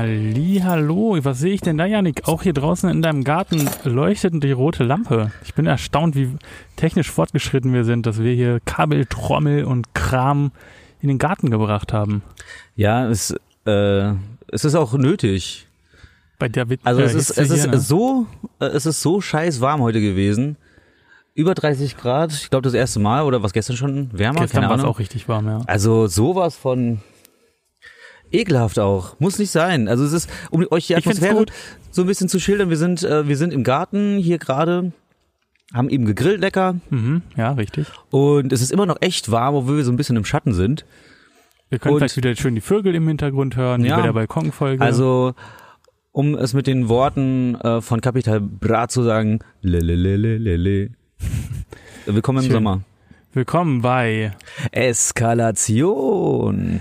Hallo, was sehe ich denn da, Yannick? Auch hier draußen in deinem Garten leuchtet die rote Lampe. Ich bin erstaunt, wie technisch fortgeschritten wir sind, dass wir hier Kabel, Trommel und Kram in den Garten gebracht haben. Ja, es ist auch nötig. Bei der Also es ist so scheiß warm heute gewesen. Über 30 Grad, ich glaube das erste Mal, oder was gestern schon wärmer? Gestern war es auch richtig warm, ja. Also sowas von ekelhaft auch. Muss nicht sein. Also es ist, um euch die Atmosphäre so ein bisschen zu schildern, wir sind im Garten hier gerade, haben eben gegrillt lecker. Mhm, ja, richtig. Und es ist immer noch echt warm, obwohl wir so ein bisschen im Schatten sind. Wir können vielleicht wieder schön die Vögel im Hintergrund hören, wie bei der Balkonfolge. Also, um es mit den Worten von Capital Bra zu sagen, lelelelelele. Willkommen im Sommer. Willkommen bei Eskalation.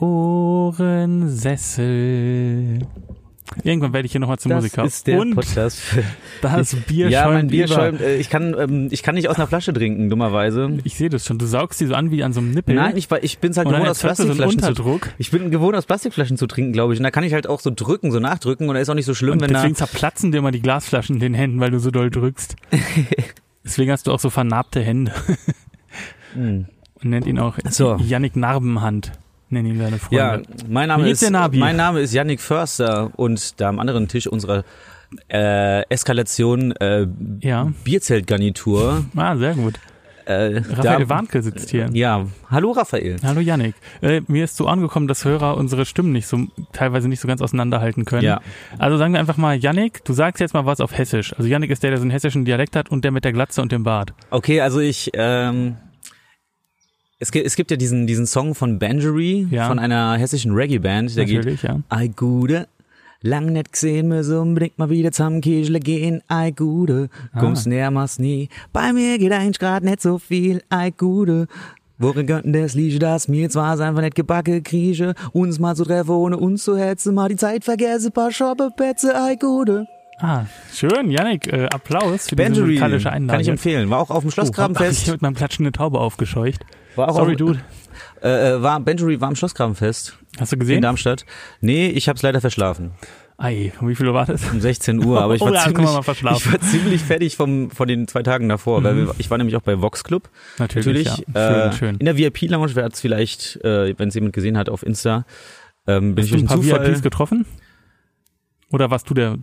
Ohrensessel. Irgendwann werde ich hier nochmal zum Musiker. Das ist der Podcast. Das Bier schäumt. Ja, mein Bier schäumt. Ich kann nicht aus einer Flasche trinken, dummerweise. Ich sehe das schon. Du saugst die so an wie an so einem Nippel. Nein, ich bin halt gewohnt aus Plastikflaschen Ich bin gewohnt aus Plastikflaschen zu trinken, glaube ich. Und da kann ich halt auch so drücken, so nachdrücken. Und da ist auch nicht so schlimm, und wenn deswegen zerplatzen dir immer die Glasflaschen in den Händen, weil du so doll drückst. Deswegen hast du auch so vernarbte Hände. Und nennt ihn auch Yannick Narbenhand. Nennen ihn seine Freunde. Ja, mein Name ist Yannick Förster und da am anderen Tisch unserer Eskalation Bierzeltgarnitur. Ah, sehr gut. Raphael Warnke sitzt hier. Ja, hallo Raphael. Hallo Yannick. Mir ist so angekommen, dass Hörer unsere Stimmen teilweise nicht so ganz auseinanderhalten können. Ja. Also sagen wir einfach mal, Yannick, du sagst jetzt mal was auf Hessisch. Also Yannick ist der so einen hessischen Dialekt hat und der mit der Glatze und dem Bart. Okay, also es gibt ja diesen Song von Bangery, von einer hessischen Reggae-Band. Der natürlich, geht, Ei Gude, lang nicht gesehen, müssen unbedingt mal wieder zusammen Kirchle gehen. Ei Gude, kommst näher, machst nie. Bei mir geht eigentlich grad nicht so viel. Ei Gude, worin könnten das liege, dass mir zwar einfach nicht gebacke krieche, uns mal zu treffen, ohne uns zu hetzen, mal die Zeit vergesse, paar Shoppe-Petze, ei Gude. Ah, schön, Yannick, Applaus für Bangery, diese musikalische Einlage. Kann ich empfehlen, war auch auf dem Schlossgrabenfest. Ich habe mit meinem Klatschen eine Taube aufgescheucht. Dude. Bangery war am Schlossgrabenfest. Hast du gesehen? In Darmstadt. Nee, ich hab's leider verschlafen. Ei, um wie viel Uhr war das? Um 16 Uhr, aber ich war ziemlich fertig von den 2 Tagen davor, weil ich war nämlich auch bei Vox Club. Natürlich ja. Schön. In der VIP-Lounge, wer hat's vielleicht, wenn es jemand gesehen hat auf Insta, bin Hast ich du durch ein paar Zufall VIPs getroffen? Oder warst du der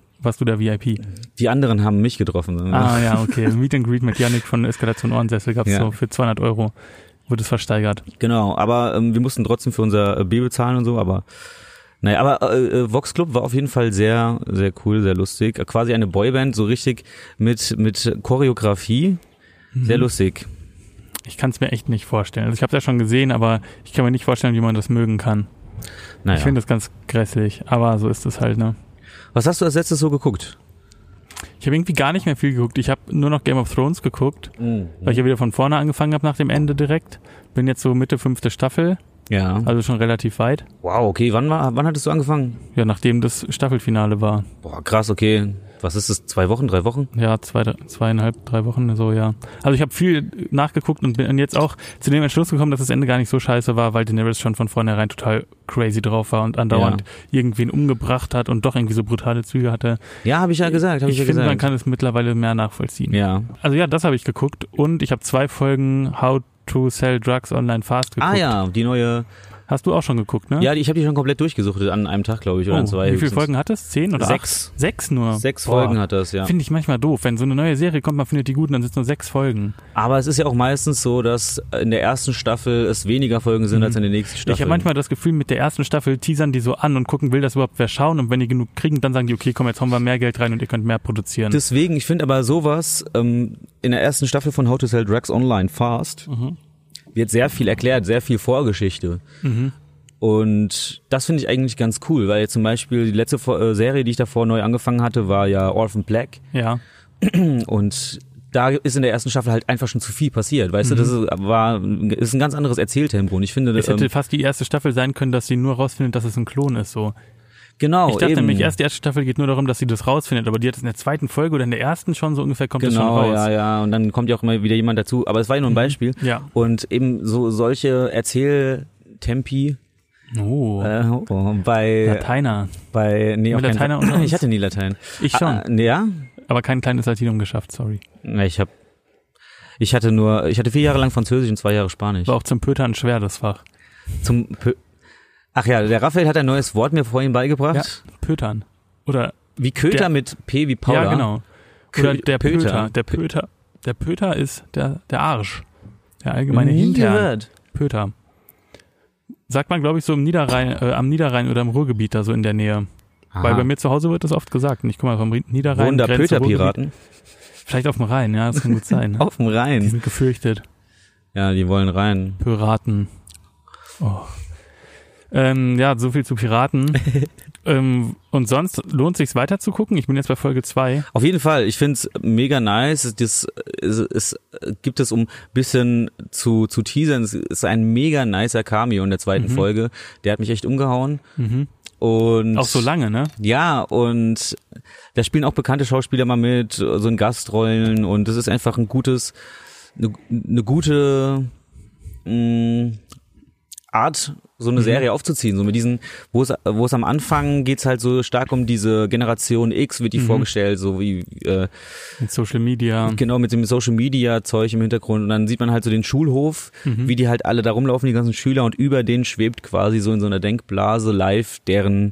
VIP? Die anderen haben mich getroffen. Ah ja, okay. Meet and Greet mit Yannick von Eskalation Ohrensessel gab's so für 200 €. Wurde es versteigert. Genau, aber wir mussten trotzdem für unser B bezahlen und so, aber naja, aber Vox Club war auf jeden Fall sehr, sehr cool, sehr lustig. Quasi eine Boyband, so richtig mit Choreografie. Sehr lustig. Ich kann es mir echt nicht vorstellen. Also ich habe es ja schon gesehen, aber ich kann mir nicht vorstellen, wie man das mögen kann. Naja. Ich finde das ganz grässlich, aber so ist es halt, ne? Was hast du als letztes so geguckt? Ich habe irgendwie gar nicht mehr viel geguckt. Ich habe nur noch Game of Thrones geguckt, weil ich ja wieder von vorne angefangen habe nach dem Ende direkt. Bin jetzt so Mitte 5. Staffel. Ja. Also schon relativ weit. Wow, okay. Wann hattest du angefangen? Ja, nachdem das Staffelfinale war. Boah, krass, okay. Was ist das? 2 Wochen, 3 Wochen? Ja, 2,5, 3 Wochen, so, ja. Also ich habe viel nachgeguckt und bin jetzt auch zu dem Entschluss gekommen, dass das Ende gar nicht so scheiße war, weil Daenerys schon von vornherein total crazy drauf war und andauernd irgendwen umgebracht hat und doch irgendwie so brutale Züge hatte. Ja, habe ich ja gesagt. Ich finde, man kann es mittlerweile mehr nachvollziehen. Ja. Also ja, das habe ich geguckt und ich habe 2 Folgen How to Sell Drugs Online Fast geguckt. Ah ja, die neue... Hast du auch schon geguckt, ne? Ja, ich habe die schon komplett durchgesuchtet an einem Tag, glaube ich, oder an 2. Wie viele Folgen hat es? 10 oder 6? 8? 6 nur? 6 Folgen hat das, ja. Finde ich manchmal doof. Wenn so eine neue Serie kommt, man findet die gut und dann sind es nur 6 Folgen. Aber es ist ja auch meistens so, dass in der ersten Staffel es weniger Folgen sind als in der nächsten Staffel. Ich habe manchmal das Gefühl, mit der ersten Staffel teasern die so an und gucken, will das überhaupt wer schauen, und wenn die genug kriegen, dann sagen die, okay, komm, jetzt hauen wir mehr Geld rein und ihr könnt mehr produzieren. Deswegen, ich finde aber sowas, in der ersten Staffel von How to Sell Drugs Online Fast wird sehr viel erklärt, sehr viel Vorgeschichte. Und das finde ich eigentlich ganz cool, weil jetzt zum Beispiel die letzte Serie, die ich davor neu angefangen hatte, war ja Orphan Black. Ja. Und da ist in der ersten Staffel halt einfach schon zu viel passiert, weißt du, das ist ein ganz anderes Erzähltempo. Und ich finde, es hätte fast die erste Staffel sein können, dass sie nur rausfindet, dass es ein Klon ist, so. Genau, ich dachte nämlich erst, die erste Staffel geht nur darum, dass sie das rausfindet, aber die hat es in der zweiten Folge oder in der ersten schon so ungefähr kommt das schon raus. Genau, ja, und dann kommt ja auch immer wieder jemand dazu, aber es war ja nur ein Beispiel. Ja. Und eben so solche Erzähltempi Oh. Bei Lateiner. nee, Mit Lateiner unter uns? Ich hatte nie Latein. Ich schon. Ja? Aber kein kleines Latinum geschafft, sorry. Ich hatte 4 Jahre lang Französisch und 2 Jahre Spanisch. War auch zum Pötern schwer, das Fach. Ach ja, der Raphael hat ein neues Wort mir vorhin beigebracht. Ja, Pötern. Oder wie Köter mit P wie Paula. Ja, genau. Oder der Pöter. Pöter. Der Pöter ist der Arsch. Der allgemeine Hintern. Gehört. Pöter. Sagt man, glaube ich, so am Niederrhein oder im Ruhrgebiet, da so in der Nähe. Aha. Weil bei mir zu Hause wird das oft gesagt. Und ich komme mal vom Niederrhein. Wohnen da Grenze Pöterpiraten? Vielleicht auf dem Rhein, ja, das kann gut sein. Ne? Auf dem Die Rhein. sind gefürchtet. Ja, die wollen rein. Piraten. Oh. Ja, so viel zu Piraten. Und sonst lohnt sich's weiter zu gucken? Ich bin jetzt bei Folge 2. Auf jeden Fall. Ich find's mega nice. Es gibt es, um ein bisschen zu teasern, es ist ein mega nicer Cameo in der zweiten Folge. Der hat mich echt umgehauen. Und Auch so lange, ne? ja, und da spielen auch bekannte Schauspieler mal mit, so in Gastrollen, und das ist einfach eine gute Art, so eine Serie aufzuziehen, so mit diesen, wo es am Anfang geht's halt so stark um diese Generation X, wird die vorgestellt, so wie mit Social Media. Genau, mit dem Social Media Zeug im Hintergrund, und dann sieht man halt so den Schulhof, wie die halt alle da rumlaufen, die ganzen Schüler, und über denen schwebt quasi so in so einer Denkblase live deren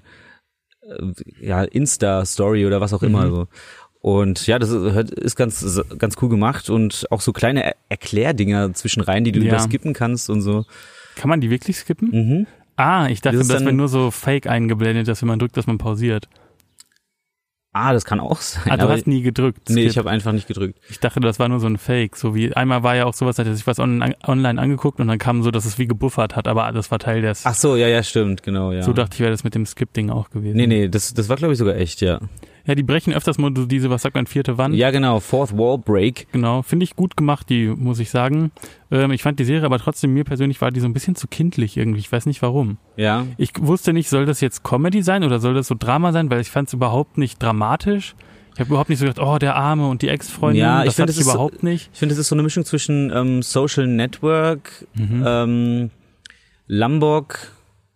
Insta-Story oder was auch immer so. Und ja, das ist ganz cool gemacht, und auch so kleine Erklärdinger zwischen rein, die du überskippen kannst und so. Kann man die wirklich skippen? Ich dachte, das wäre nur so fake eingeblendet, dass wenn man drückt, dass man pausiert. Das kann auch sein. Du hast nie gedrückt. Nee, ich habe einfach nicht gedrückt. Ich dachte, das war nur so ein Fake. So wie einmal war ja auch sowas, da hatte sich was online angeguckt und dann kam so, dass es wie gebuffert hat, aber das war Teil des. Ach so, ja, stimmt, genau, ja. So dachte ich, wäre das mit dem Skip-Ding auch gewesen. Nee, das war, glaube ich, sogar echt, ja. Ja, die brechen öfters mal so diese, was sagt man, 4. Wand. Ja, genau, Fourth Wall Break. Genau, finde ich gut gemacht, die, muss ich sagen. Ich fand die Serie, aber trotzdem, mir persönlich war die so ein bisschen zu kindlich irgendwie. Ich weiß nicht warum. Ja. Ich wusste nicht, soll das jetzt Comedy sein oder soll das so Drama sein, weil ich fand es überhaupt nicht dramatisch. Ich habe überhaupt nicht so gedacht, oh, der Arme und die Ex-Freundin, ja, das hatte ich überhaupt nicht. Ich finde, es ist so eine Mischung zwischen Social Network, Lombok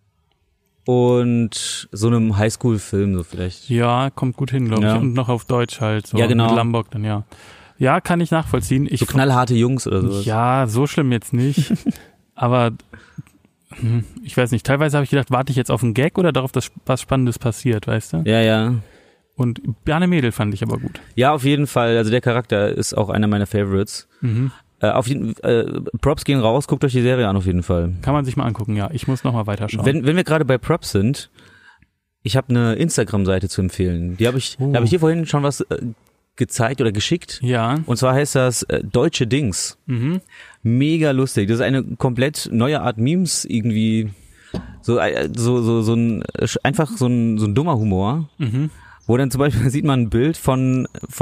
und so einem Highschool-Film so vielleicht. Ja, kommt gut hin, glaube ich. Und noch auf Deutsch halt. So ja, genau. Mit Lombok dann, ja. Ja, kann ich nachvollziehen. So knallharte Jungs oder sowas. Ja, so schlimm jetzt nicht. Aber ich weiß nicht, teilweise habe ich gedacht, warte ich jetzt auf einen Gag oder darauf, dass was Spannendes passiert, weißt du? Ja, ja. Und Bjarne Mädel fand ich aber gut. Ja, auf jeden Fall. Also der Charakter ist auch einer meiner Favorites. Props gehen raus, guckt euch die Serie an auf jeden Fall. Kann man sich mal angucken, ja. Ich muss nochmal weiterschauen. Wenn wir gerade bei Props sind, ich habe eine Instagram-Seite zu empfehlen. Da habe ich hier vorhin schon was gezeigt oder geschickt. Ja. Und zwar heißt das Deutsche Dings. Mega lustig. Das ist eine komplett neue Art Memes irgendwie. So ein einfach so ein dummer Humor. Wo dann zum Beispiel sieht man ein Bild von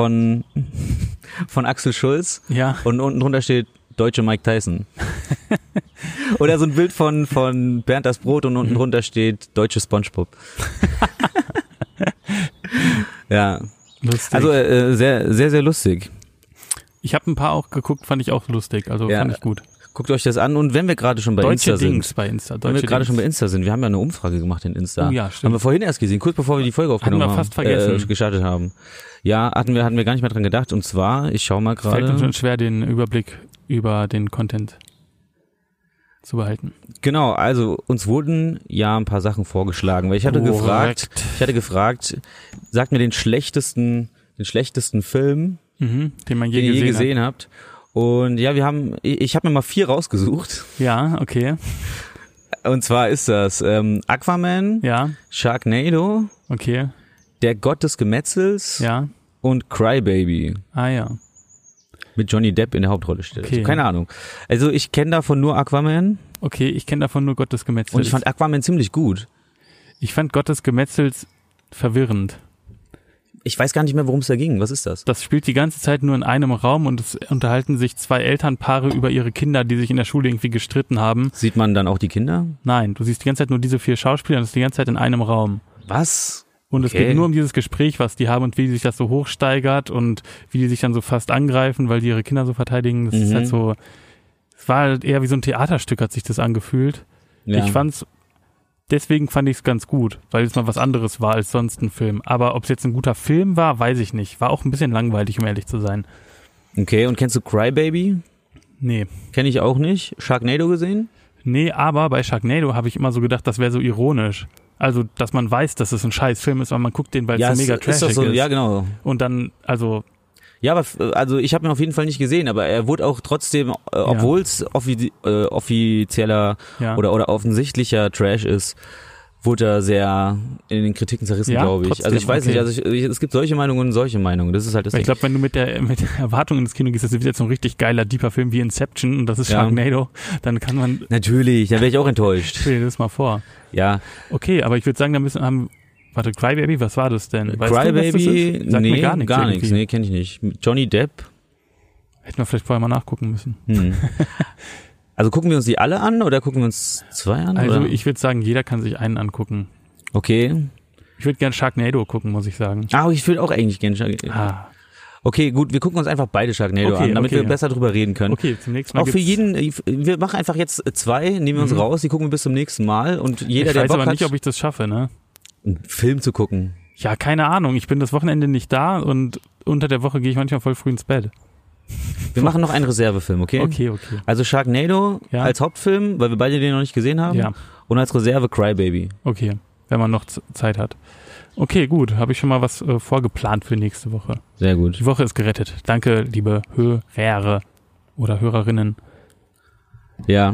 Axel Schulz, ja, und unten drunter steht Deutsche Mike Tyson. Oder so ein Bild von Bernd das Brot, und unten drunter steht Deutsche SpongeBob. Ja, lustig. Also sehr, sehr, sehr lustig. Ich habe ein paar auch geguckt, fand ich auch lustig, also fand ich gut. Guckt euch das an, und wenn wir gerade schon bei Insta sind. Wenn wir gerade schon bei Insta sind, wir haben ja eine Umfrage gemacht in Insta. Oh ja, stimmt. Haben wir vorhin erst gesehen, kurz bevor wir die Folge aufgenommen haben. Hatten wir fast vergessen. Gestartet haben. Ja, hatten wir gar nicht mehr dran gedacht, und zwar, ich schau mal gerade. Fällt uns schon schwer, den Überblick über den Content zu behalten. Genau, also uns wurden ja ein paar Sachen vorgeschlagen, weil ich hatte gefragt, sagt mir den schlechtesten Film, den man den ihr je gesehen habt. Und ja, ich habe mir mal 4 rausgesucht. Ja, okay. Und zwar ist das Aquaman, ja, Sharknado, okay, Der Gott des Gemetzels, ja, und Crybaby. Ah ja. Mit Johnny Depp in der Hauptrolle steht. Okay. Also, keine Ahnung. Also ich kenne davon nur Aquaman. Okay, ich kenne davon nur Gott des Gemetzels. Und ich fand Aquaman ziemlich gut. Ich fand Gott des Gemetzels verwirrend. Ich weiß gar nicht mehr, worum es da ging. Was ist das? Das spielt die ganze Zeit nur in einem Raum, und es unterhalten sich 2 Elternpaare über ihre Kinder, die sich in der Schule irgendwie gestritten haben. Sieht man dann auch die Kinder? Nein, du siehst die ganze Zeit nur diese 4 Schauspieler, und es ist die ganze Zeit in einem Raum. Was? Und es geht nur um dieses Gespräch, was die haben und wie sich das so hochsteigert und wie die sich dann so fast angreifen, weil die ihre Kinder so verteidigen. Das ist halt so, es war halt eher wie so ein Theaterstück, hat sich das angefühlt. Ja. Ich fand's deswegen fand ich es ganz gut, weil es mal was anderes war als sonst ein Film. Aber ob es jetzt ein guter Film war, weiß ich nicht. War auch ein bisschen langweilig, um ehrlich zu sein. Okay, und kennst du Cry Baby? Nee. Kenn ich auch nicht. Sharknado gesehen? Nee, aber bei Sharknado habe ich immer so gedacht, das wäre so ironisch. Also, dass man weiß, dass es ein scheiß Film ist, aber man guckt den, weil es so mega trashig ist. Ja, genau. Und dann, also... Ja, aber also ich habe ihn auf jeden Fall nicht gesehen, aber er wurde auch trotzdem, obwohl es offizieller oder offensichtlicher Trash ist, wurde er sehr in den Kritiken zerrissen, glaube ich. Trotzdem, also ich weiß nicht, also es gibt solche Meinungen und solche Meinungen. Das ist halt das Ding. Ich glaube, wenn du mit der Erwartung ins Kino gehst, das ist jetzt so ein richtig geiler, deeper Film wie Inception und das ist Sharknado, dann kann man... Natürlich, da wäre ich auch enttäuscht. Stell dir das mal vor. Ja. Okay, aber ich würde sagen, da haben... Warte, Cry Baby, was war das denn? Weißt Cry Baby, Sag mir gar nichts. Nee, kenn ich nicht. Johnny Depp. Hätten wir vielleicht vorher mal nachgucken müssen. Also gucken wir uns die alle an oder gucken wir uns 2 an? Also oder? ich würde sagen, jeder kann sich einen angucken. Okay. Ich würde gern Sharknado gucken, muss ich sagen. Ich würde auch eigentlich gerne Sharknado. Okay, gut, wir gucken uns einfach beide Sharknado an, damit wir besser drüber reden können. Okay, zum nächsten Mal auch für jeden, wir machen einfach jetzt 2, nehmen wir uns raus, die gucken wir bis zum nächsten Mal und jeder, der Bock hat... Ich weiß aber nicht, ob ich das schaffe, ne? Einen Film zu gucken. Ja, keine Ahnung. Ich bin das Wochenende nicht da und unter der Woche gehe ich manchmal voll früh ins Bett. Wir machen noch einen Reservefilm, okay? Okay. Also Sharknado als Hauptfilm, weil wir beide den noch nicht gesehen haben. Ja. Und als Reserve Cry Baby. Okay, wenn man noch Zeit hat. Okay, gut. Habe ich schon mal was vorgeplant für nächste Woche. Sehr gut. Die Woche ist gerettet. Danke, liebe Hörer oder Hörerinnen. Ja.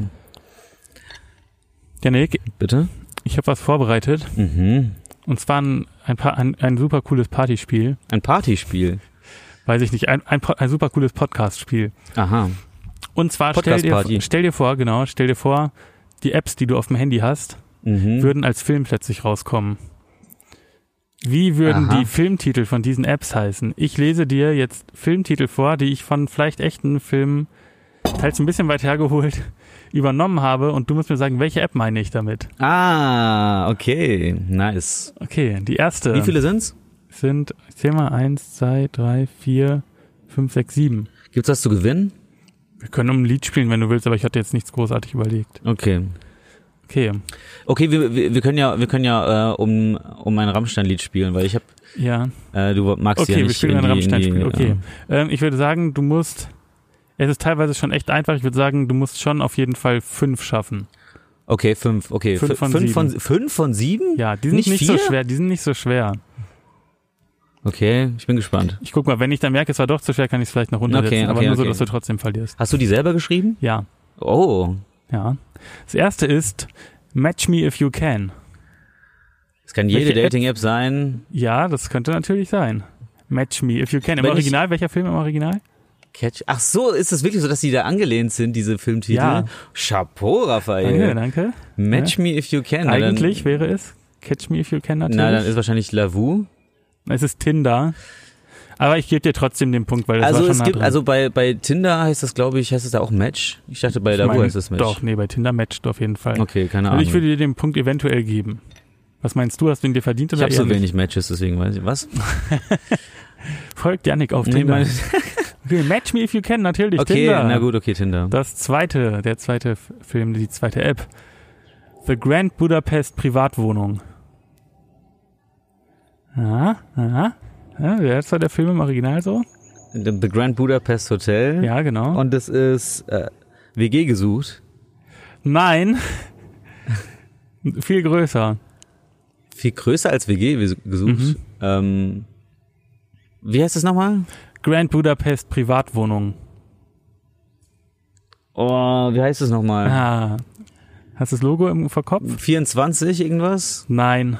Janik. Bitte? Ich habe was vorbereitet. Und zwar ein super cooles Partyspiel. Ein Partyspiel? Weiß ich nicht. Ein super cooles Podcast-Spiel. Aha. Und zwar stell dir vor, die Apps, die du auf dem Handy hast, würden als Film plötzlich rauskommen. Wie würden die Filmtitel von diesen Apps heißen? Ich lese dir jetzt Filmtitel vor, die ich von vielleicht echten Filmen, teils ein bisschen weit hergeholt, übernommen habe und du musst mir sagen, welche App meine ich damit? Okay. Nice. Okay, die erste. Wie viele sind's? Sind, ich zähl mal, 1, 2, 3, 4, 5, 6, 7. Gibt's was zu gewinnen? Wir können um ein Lied spielen, wenn du willst, aber ich hatte jetzt nichts großartig überlegt. Okay, wir können ja um ein Rammstein-Lied spielen, weil ich habe... Ja. Du magst ja nicht... Okay, wir spielen ein Rammstein-Spiel, okay. Ich würde sagen, es ist teilweise schon echt einfach, ich würde sagen, du musst schon auf jeden Fall 5 schaffen. Okay, 5, okay. 5 von 7? Ja, die sind nicht so schwer. Okay, ich bin gespannt. Ich guck mal, wenn ich dann merke, es war doch zu schwer, kann ich es vielleicht noch runtersetzen, aber nur so, dass du trotzdem verlierst. Hast du die selber geschrieben? Ja. Oh. Ja. Das erste ist Match Me If You Can. Das kann jede Dating-App sein. Ja, das könnte natürlich sein. Match Me If You Can. Im Original, welcher Film im Original? Ach so, ist es wirklich so, dass die da angelehnt sind, diese Filmtitel? Ja. Chapeau, Raphael. Danke. Match Me If You Can. Eigentlich wäre es Catch Me If You Can natürlich. Na, dann ist wahrscheinlich Lavu. Es ist Tinder. Aber ich gebe dir trotzdem den Punkt, weil das war schon nah dran. Also bei Tinder heißt das, glaube ich, heißt es da auch Match? Ich dachte, bei Lavu heißt es Match. Doch, nee, bei Tinder matcht auf jeden Fall. Okay, keine Ahnung. Also ich würde dir den Punkt eventuell geben. Was meinst du? Hast du ihn dir verdient oder ich habe so wenig Matches, deswegen weiß ich. Was? Folgt Yannick auf Tinder. Okay, Match Me If You Can, natürlich, okay, Tinder. Na gut, okay, Tinder. Der zweite Film, die zweite App. The Grand Budapest Privatwohnung. Ja, das war der Film im Original so. The Grand Budapest Hotel. Ja, genau. Und das ist WG gesucht. Nein. Viel größer. Viel größer als WG gesucht? Wie heißt das nochmal? Grand Budapest Privatwohnung. Oh, wie heißt das nochmal? Hast du das Logo im Kopf? 24 irgendwas? Nein.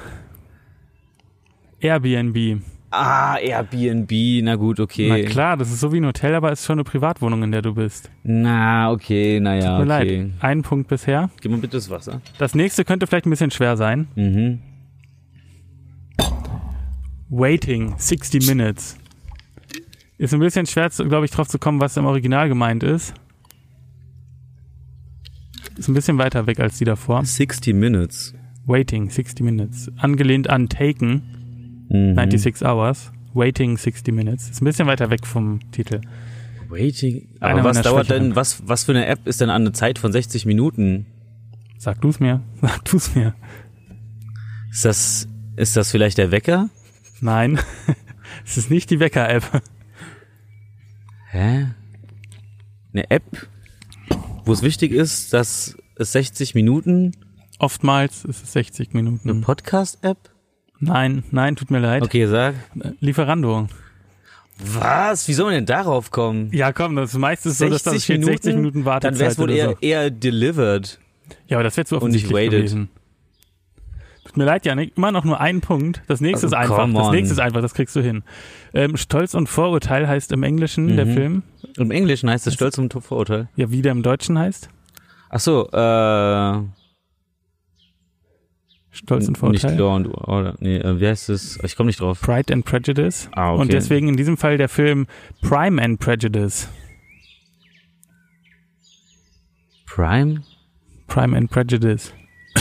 Airbnb. Airbnb, na gut, okay. Na klar, das ist so wie ein Hotel, aber es ist schon eine Privatwohnung, in der du bist. Na, okay, naja, okay. Leid. Ein Punkt bisher. Gib mal bitte das Wasser. Das nächste könnte vielleicht ein bisschen schwer sein. Waiting, 60 Minutes. Ist ein bisschen schwer, glaube ich, drauf zu kommen, was im Original gemeint ist. Ist ein bisschen weiter weg als die davor. 60 Minutes. Waiting, 60 Minutes. Angelehnt an Taken, 96 Hours. Waiting, 60 Minutes. Ist ein bisschen weiter weg vom Titel. Waiting? Aber was dauert denn, was für eine App ist denn an eine Zeit von 60 Minuten? Sag du's mir. Ist das vielleicht der Wecker? Nein, es ist nicht die Wecker-App. Hä? Eine App, wo es wichtig ist, dass es 60 Minuten... Oftmals ist es 60 Minuten. Eine Podcast-App? Nein, tut mir leid. Okay, sag. Lieferando. Was? Wie soll man denn darauf kommen? Ja, komm, das meiste ist so, dass das steht 60 Minuten Wartezeit. Dann wäre es wohl eher delivered. Ja, aber das wäre zu offensichtlich gewesen. Tut mir leid, Janik, immer noch nur ein Punkt. Das nächste ist einfach. Das nächste ist einfach, das kriegst du hin. Stolz und Vorurteil heißt im Englischen der Film. Im Englischen heißt es Stolz und Vorurteil. Ja, wie der im Deutschen heißt? Ach so, Stolz und Vorurteil. Nicht Law and Order. Nee, wie heißt es? Ich komme nicht drauf. Pride and Prejudice. Ah, okay. Und deswegen in diesem Fall der Film Prime and Prejudice. Prime? Prime and Prejudice.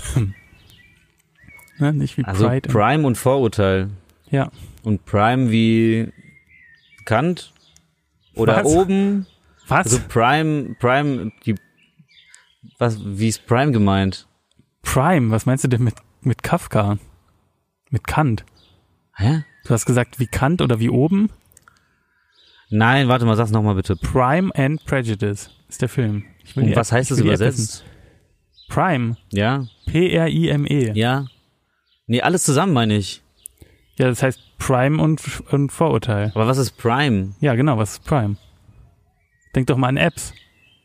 Ne, nicht wie also Pride. Prime und Vorurteil. Ja. Und Prime wie Kant? Oder Was? oben? Was? Also Prime, wie ist Prime gemeint? Prime, was meinst du denn mit Kafka? Mit Kant? Hä? Du hast gesagt wie Kant oder wie oben? Nein, warte mal, sag's nochmal bitte. Prime and Prejudice ist der Film. Und was heißt das übersetzt? Prime. Ja. P-R-I-M-E. Ja. Nee, alles zusammen meine ich. Ja, das heißt Prime und Vorurteil. Aber was ist Prime? Ja, genau, was ist Prime? Denk doch mal an Apps.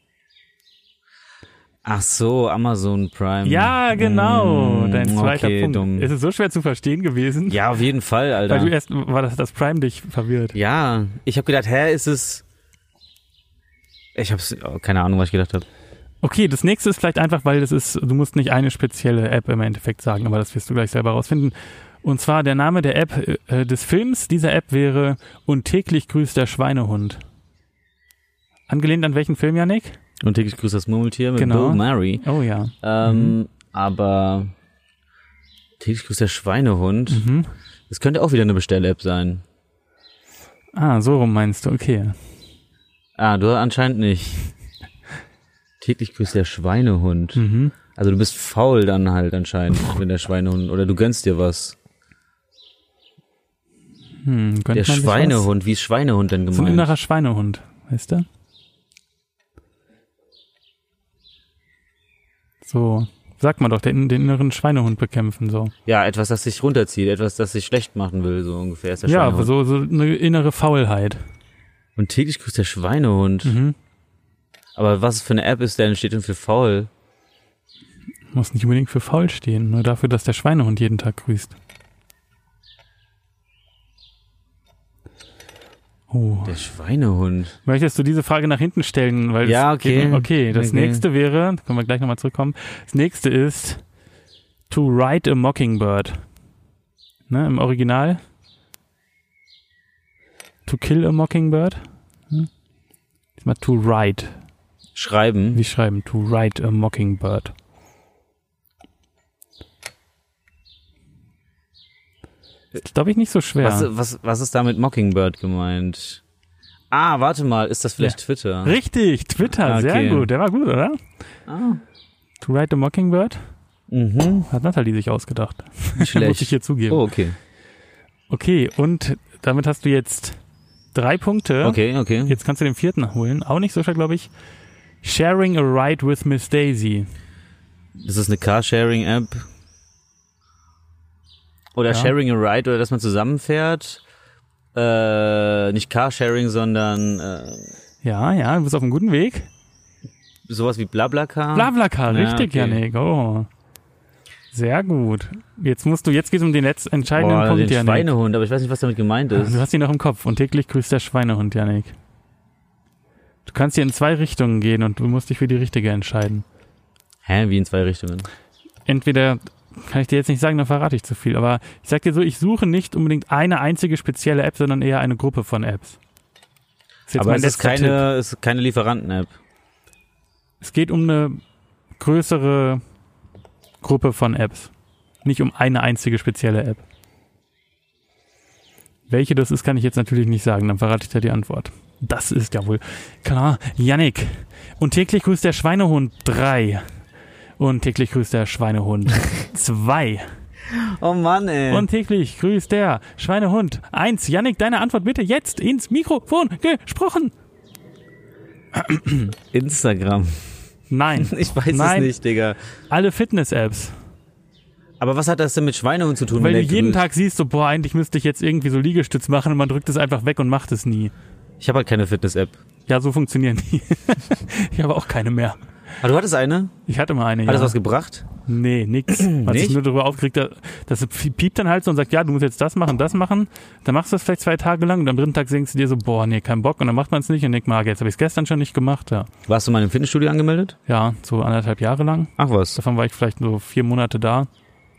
Ach so, Amazon Prime. Ja, genau. Dein zweiter okay, Punkt. Dumm. Ist es so schwer zu verstehen gewesen? Ja, auf jeden Fall, Alter. Weil war das Prime dich verwirrt. Ja, ich habe gedacht, ist es... Ich habe keine Ahnung, was ich gedacht habe. Okay, das nächste ist vielleicht einfach, weil du musst nicht eine spezielle App im Endeffekt sagen, aber das wirst du gleich selber rausfinden. Und zwar der Name der App des Films dieser App wäre Und täglich grüßt der Schweinehund. Angelehnt an welchen Film, Yannick? Und täglich grüßt das Murmeltier mit Genau. Bill Murray. Oh ja. Aber täglich grüßt der Schweinehund. Das könnte auch wieder eine Bestell-App sein. Ah, so rum meinst du, okay. Ah, du anscheinend nicht. Täglich grüßt der Schweinehund. Also du bist faul dann halt anscheinend, wenn der Schweinehund, oder du gönnst dir was. Der Schweinehund, wie ist Schweinehund denn gemeint? So ein innerer Schweinehund, weißt du? So, sagt man doch, den inneren Schweinehund bekämpfen, so. Ja, etwas, das sich runterzieht, etwas, das sich schlecht machen will, so ungefähr ist der Ja, Schweinehund. so eine innere Faulheit. Und täglich grüßt der Schweinehund. Aber was für eine App ist denn, steht denn für faul? Muss nicht unbedingt für faul stehen, nur dafür, dass der Schweinehund jeden Tag grüßt. Oh. Der Schweinehund. Möchtest du diese Frage nach hinten stellen? Weil ja, okay. Okay, das nächste wäre, da können wir gleich nochmal zurückkommen, das nächste ist To Write a Mockingbird. Ne, im Original. To Kill a Mockingbird. Mal To Write. Schreiben. Wie schreiben? To Write a Mockingbird. Ist, glaube ich, nicht so schwer. Was ist da mit Mockingbird gemeint? Ah, warte mal, ist das vielleicht Twitter? Richtig, Twitter, sehr gut. Der war gut, oder? To Write a Mockingbird? Hat Nathalie sich ausgedacht. Nicht schlecht. Muss ich hier zugeben. Oh, okay. Okay, und damit hast du jetzt 3 Punkte. Okay. Jetzt kannst du den 4. holen. Auch nicht so schwer, glaube ich. Sharing a Ride with Miss Daisy. Das ist eine Carsharing-App. Oder Sharing a Ride, oder dass man zusammenfährt. Nicht Carsharing, sondern Ja, du bist auf einem guten Weg. Sowas wie BlaBlaCar. BlaBlaCar, richtig, okay. Yannick. Oh. Sehr gut. Jetzt geht es um den entscheidenden Punkt, den Yannick. Schweinehund, aber ich weiß nicht, was damit gemeint ist. Du hast ihn noch im Kopf. Und täglich grüßt der Schweinehund, Yannick. Du kannst hier in 2 Richtungen gehen und du musst dich für die richtige entscheiden. Hä, wie in 2 Richtungen? Entweder, kann ich dir jetzt nicht sagen, dann verrate ich zu viel, aber ich sag dir so, ich suche nicht unbedingt eine einzige spezielle App, sondern eher eine Gruppe von Apps. Aber es ist keine Lieferanten-App. Es geht um eine größere Gruppe von Apps. Nicht um eine einzige spezielle App. Welche das ist, kann ich jetzt natürlich nicht sagen, dann verrate ich dir die Antwort. Das ist ja wohl klar. Yannick. Und täglich grüßt der Schweinehund 3. Und täglich grüßt der Schweinehund 2. Oh Mann, ey. Und täglich grüßt der Schweinehund. 1. Yannick, deine Antwort bitte jetzt ins Mikrofon gesprochen. Instagram. Nein. Ich weiß es nicht, Digga. Alle Fitness-Apps. Aber was hat das denn mit Schweinehund zu tun? Weil du jeden Tag siehst, so, boah, eigentlich müsste ich jetzt irgendwie so Liegestütz machen und man drückt es einfach weg und macht es nie. Ich habe halt keine Fitness-App. Ja, so funktionieren die. Ich habe auch keine mehr. Aber du hattest eine? Ich hatte mal eine, ja. Hat das was gebracht? Nee, nix. Man hat sich nur darüber aufgeregt, dass es piept dann halt so und sagt, ja, du musst jetzt das machen. Dann machst du das vielleicht 2 Tage lang und am 3. Tag denkst du dir so, boah, nee, kein Bock. Und dann macht man es nicht und denkt mal, jetzt habe ich es gestern schon nicht gemacht. Ja. Warst du mal im Fitnessstudio angemeldet? Ja, so 1,5 Jahre lang. Ach was. Davon war ich vielleicht so 4 Monate da.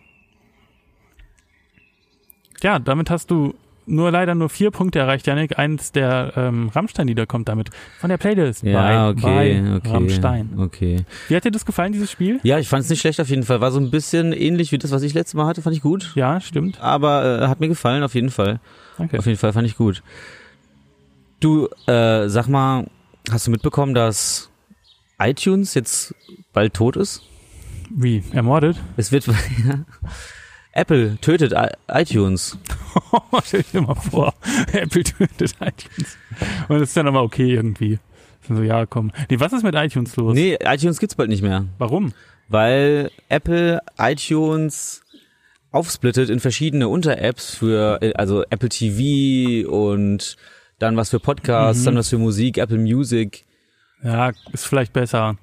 Ja, damit hast du leider nur 4 Punkte erreicht, Yannick. Eins der Rammstein-Lieder kommt damit von der Playlist. Ja, bei okay. Rammstein. Okay. Wie hat dir das gefallen, dieses Spiel? Ja, ich fand es nicht schlecht auf jeden Fall. War so ein bisschen ähnlich wie das, was ich letztes Mal hatte. Fand ich gut. Ja, stimmt. Aber hat mir gefallen, auf jeden Fall. Danke. Auf jeden Fall fand ich gut. Du, sag mal, hast du mitbekommen, dass iTunes jetzt bald tot ist? Wie? Ermordet? Es wird... Apple tötet iTunes. Stell dir mal vor, Apple tötet iTunes. Und das ist dann aber okay irgendwie. So, ja, komm. Nee, was ist mit iTunes los? Nee, iTunes gibt's bald nicht mehr. Warum? Weil Apple iTunes aufsplittet in verschiedene Unter-Apps für, also Apple TV und dann was für Podcasts, dann was für Musik, Apple Music. Ja, ist vielleicht besser.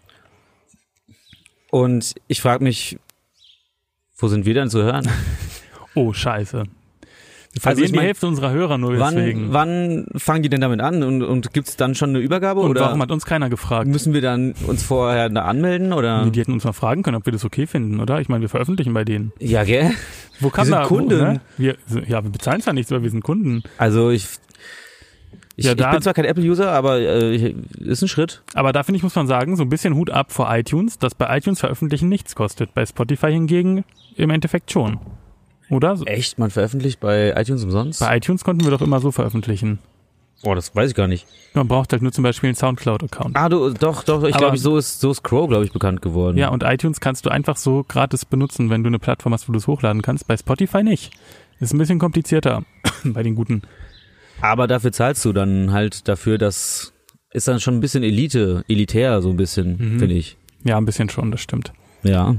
Und ich frage mich, wo sind wir denn zu hören? Oh, scheiße. Wir verlieren die Hälfte unserer Hörer nur deswegen. Wann fangen die denn damit an? Und gibt's dann schon eine Übergabe? Und oder warum hat uns keiner gefragt? Müssen wir dann uns vorher da anmelden? Oder? Nee, die hätten uns mal fragen können, ob wir das okay finden, oder? Ich meine, wir veröffentlichen bei denen. Ja, gell? Wo kann wir sind Kunden. Ne? Wir bezahlen zwar nichts, aber wir sind Kunden. Also ich bin zwar kein Apple-User, aber ist ein Schritt. Aber da finde ich, muss man sagen, so ein bisschen Hut ab vor iTunes, dass bei iTunes veröffentlichen nichts kostet. Bei Spotify hingegen im Endeffekt schon. Oder? Echt? Man veröffentlicht bei iTunes umsonst? Bei iTunes konnten wir doch immer so veröffentlichen. Oh, das weiß ich gar nicht. Man braucht halt nur zum Beispiel einen Soundcloud-Account. Ah, doch. Ich glaube, so ist Crow, glaube ich, bekannt geworden. Ja, und iTunes kannst du einfach so gratis benutzen, wenn du eine Plattform hast, wo du es hochladen kannst. Bei Spotify nicht. Ist ein bisschen komplizierter bei den guten. Aber dafür zahlst du dann halt dafür, das ist dann schon ein bisschen elitär, so ein bisschen, finde ich. Ja, ein bisschen schon, das stimmt. Ja.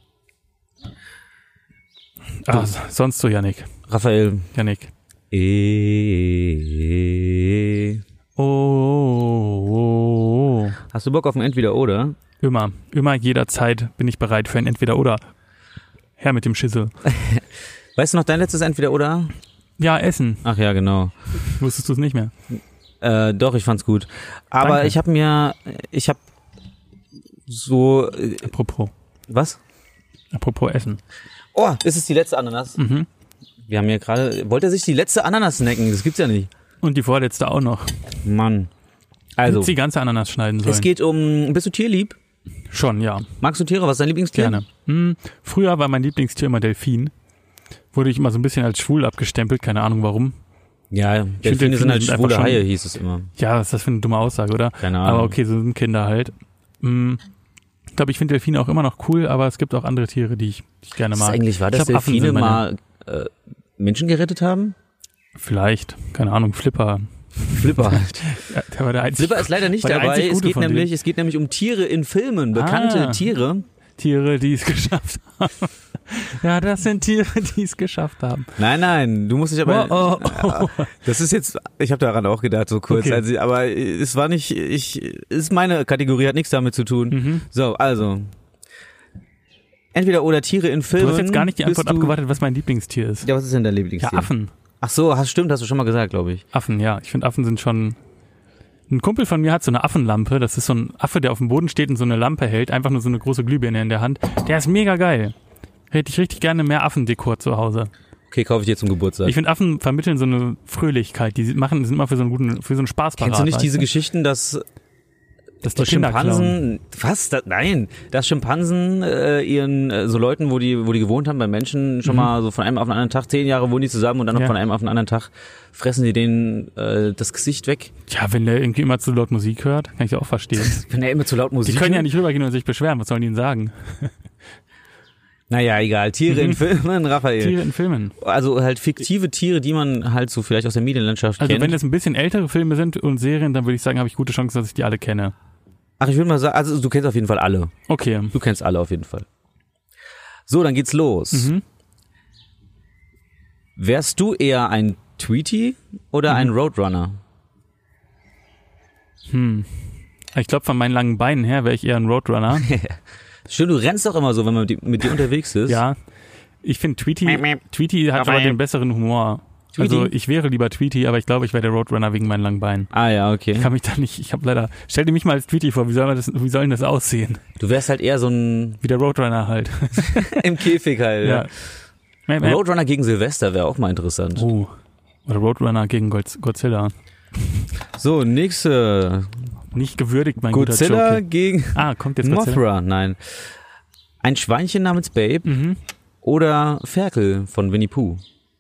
Sonst so, Yannick. Raphael. Yannick. Oh. Hast du Bock auf ein Entweder-Oder? Immer jederzeit bin ich bereit für ein Entweder-Oder. Her mit dem Schissel. Weißt du noch dein letztes Entweder-Oder? Ja, Essen. Ach ja, genau. Wusstest du es nicht mehr? Doch, ich fand's gut. Aber Danke. ich habe so... Apropos. Was? Apropos Essen. Oh, ist es die letzte Ananas? Mhm. Wir haben hier gerade... Wollte er sich die letzte Ananas snacken? Das gibt's ja nicht. Und die vorletzte auch noch. Mann. Also. Hättest die ganze Ananas schneiden sollen. Es geht um... Bist du tierlieb? Schon, ja. Magst du Tiere? Was ist dein Lieblingstier? Gerne. Früher war mein Lieblingstier immer Delfin. Wurde ich immer so ein bisschen als schwul abgestempelt, keine Ahnung warum. Ja, Delfine sind halt schwule Haie, hieß es immer. Ja, was ist das für eine dumme Aussage, oder? Keine Ahnung. Aber okay, so sind Kinder halt. Ich glaube, ich finde Delfine auch immer noch cool, aber es gibt auch andere Tiere, die ich gerne mag. Was eigentlich war, dass Delfine mal Menschen gerettet haben? Vielleicht, keine Ahnung, Flipper halt. Ja, der war der einzige. Flipper ist leider nicht dabei. Es geht nämlich um Tiere in Filmen, bekannte Tiere. Tiere, die es geschafft haben. Ja, das sind Tiere, die es geschafft haben. Nein, du musst dich aber... Das ist jetzt... Ich habe daran auch gedacht, so kurz. Okay. Also, aber es war nicht... Ist meine Kategorie, hat nichts damit zu tun. So, also... Entweder oder Tiere in Filmen... Du hast jetzt gar nicht die Antwort abgewartet, was mein Lieblingstier ist. Ja, was ist denn dein Lieblingstier? Ja, Affen. Ach so, stimmt, hast du schon mal gesagt, glaube ich. Affen, ja. Ich finde, Affen sind schon... Ein Kumpel von mir hat so eine Affenlampe. Das ist so ein Affe, der auf dem Boden steht und so eine Lampe hält. Einfach nur so eine große Glühbirne in der Hand. Der ist mega geil. Hätte ich richtig gerne mehr Affendekor zu Hause. Okay, kaufe ich dir zum Geburtstag. Ich finde, Affen vermitteln so eine Fröhlichkeit. Die sind immer für so einen Spaß parat. Kennst du nicht diese Geschichten, dass die Schimpansen, nein, dass Schimpansen ihren so Leuten, wo die gewohnt haben, bei Menschen schon mal so von einem auf den anderen Tag, 10 Jahre wohnen die zusammen und dann noch von einem auf den anderen Tag fressen die denen das Gesicht weg. Ja, wenn der irgendwie immer zu laut Musik hört, kann ich auch verstehen. Wenn er immer zu laut Musik hört? Die können ja nicht rübergehen und sich beschweren, was sollen die denn sagen? Naja, egal. Tiere in Filmen, Raphael. Tiere in Filmen. Also halt fiktive Tiere, die man halt so vielleicht aus der Medienlandschaft kennt. Also wenn es ein bisschen ältere Filme sind und Serien, dann würde ich sagen, habe ich gute Chancen, dass ich die alle kenne. Ach, ich würde mal sagen, also du kennst auf jeden Fall alle. Okay. Du kennst alle auf jeden Fall. So, dann geht's los. Wärst du eher ein Tweety oder ein Roadrunner? Ich glaube, von meinen langen Beinen her wäre ich eher ein Roadrunner. Schön, du rennst doch immer so, wenn man mit dir unterwegs ist. Ja. Ich finde, Tweety hat aber den besseren Humor. Tweety? Also ich wäre lieber Tweety, aber ich glaube, ich wäre der Roadrunner wegen meinen langen Beinen. Ah ja, okay. Ich kann mich da nicht, ich habe leider, stell dir mich mal als Tweety vor, wie soll denn das aussehen? Du wärst halt eher so ein... Wie der Roadrunner halt. Im Käfig halt, ja. Roadrunner gegen Silvester wäre auch mal interessant. Oh. Oder Roadrunner gegen Godzilla. So, nächste... Nicht gewürdigt, mein Godzilla guter Joke. gegen Kommt jetzt Godzilla? Mothra, nein. Ein Schweinchen namens Babe oder Ferkel von Winnie Pooh?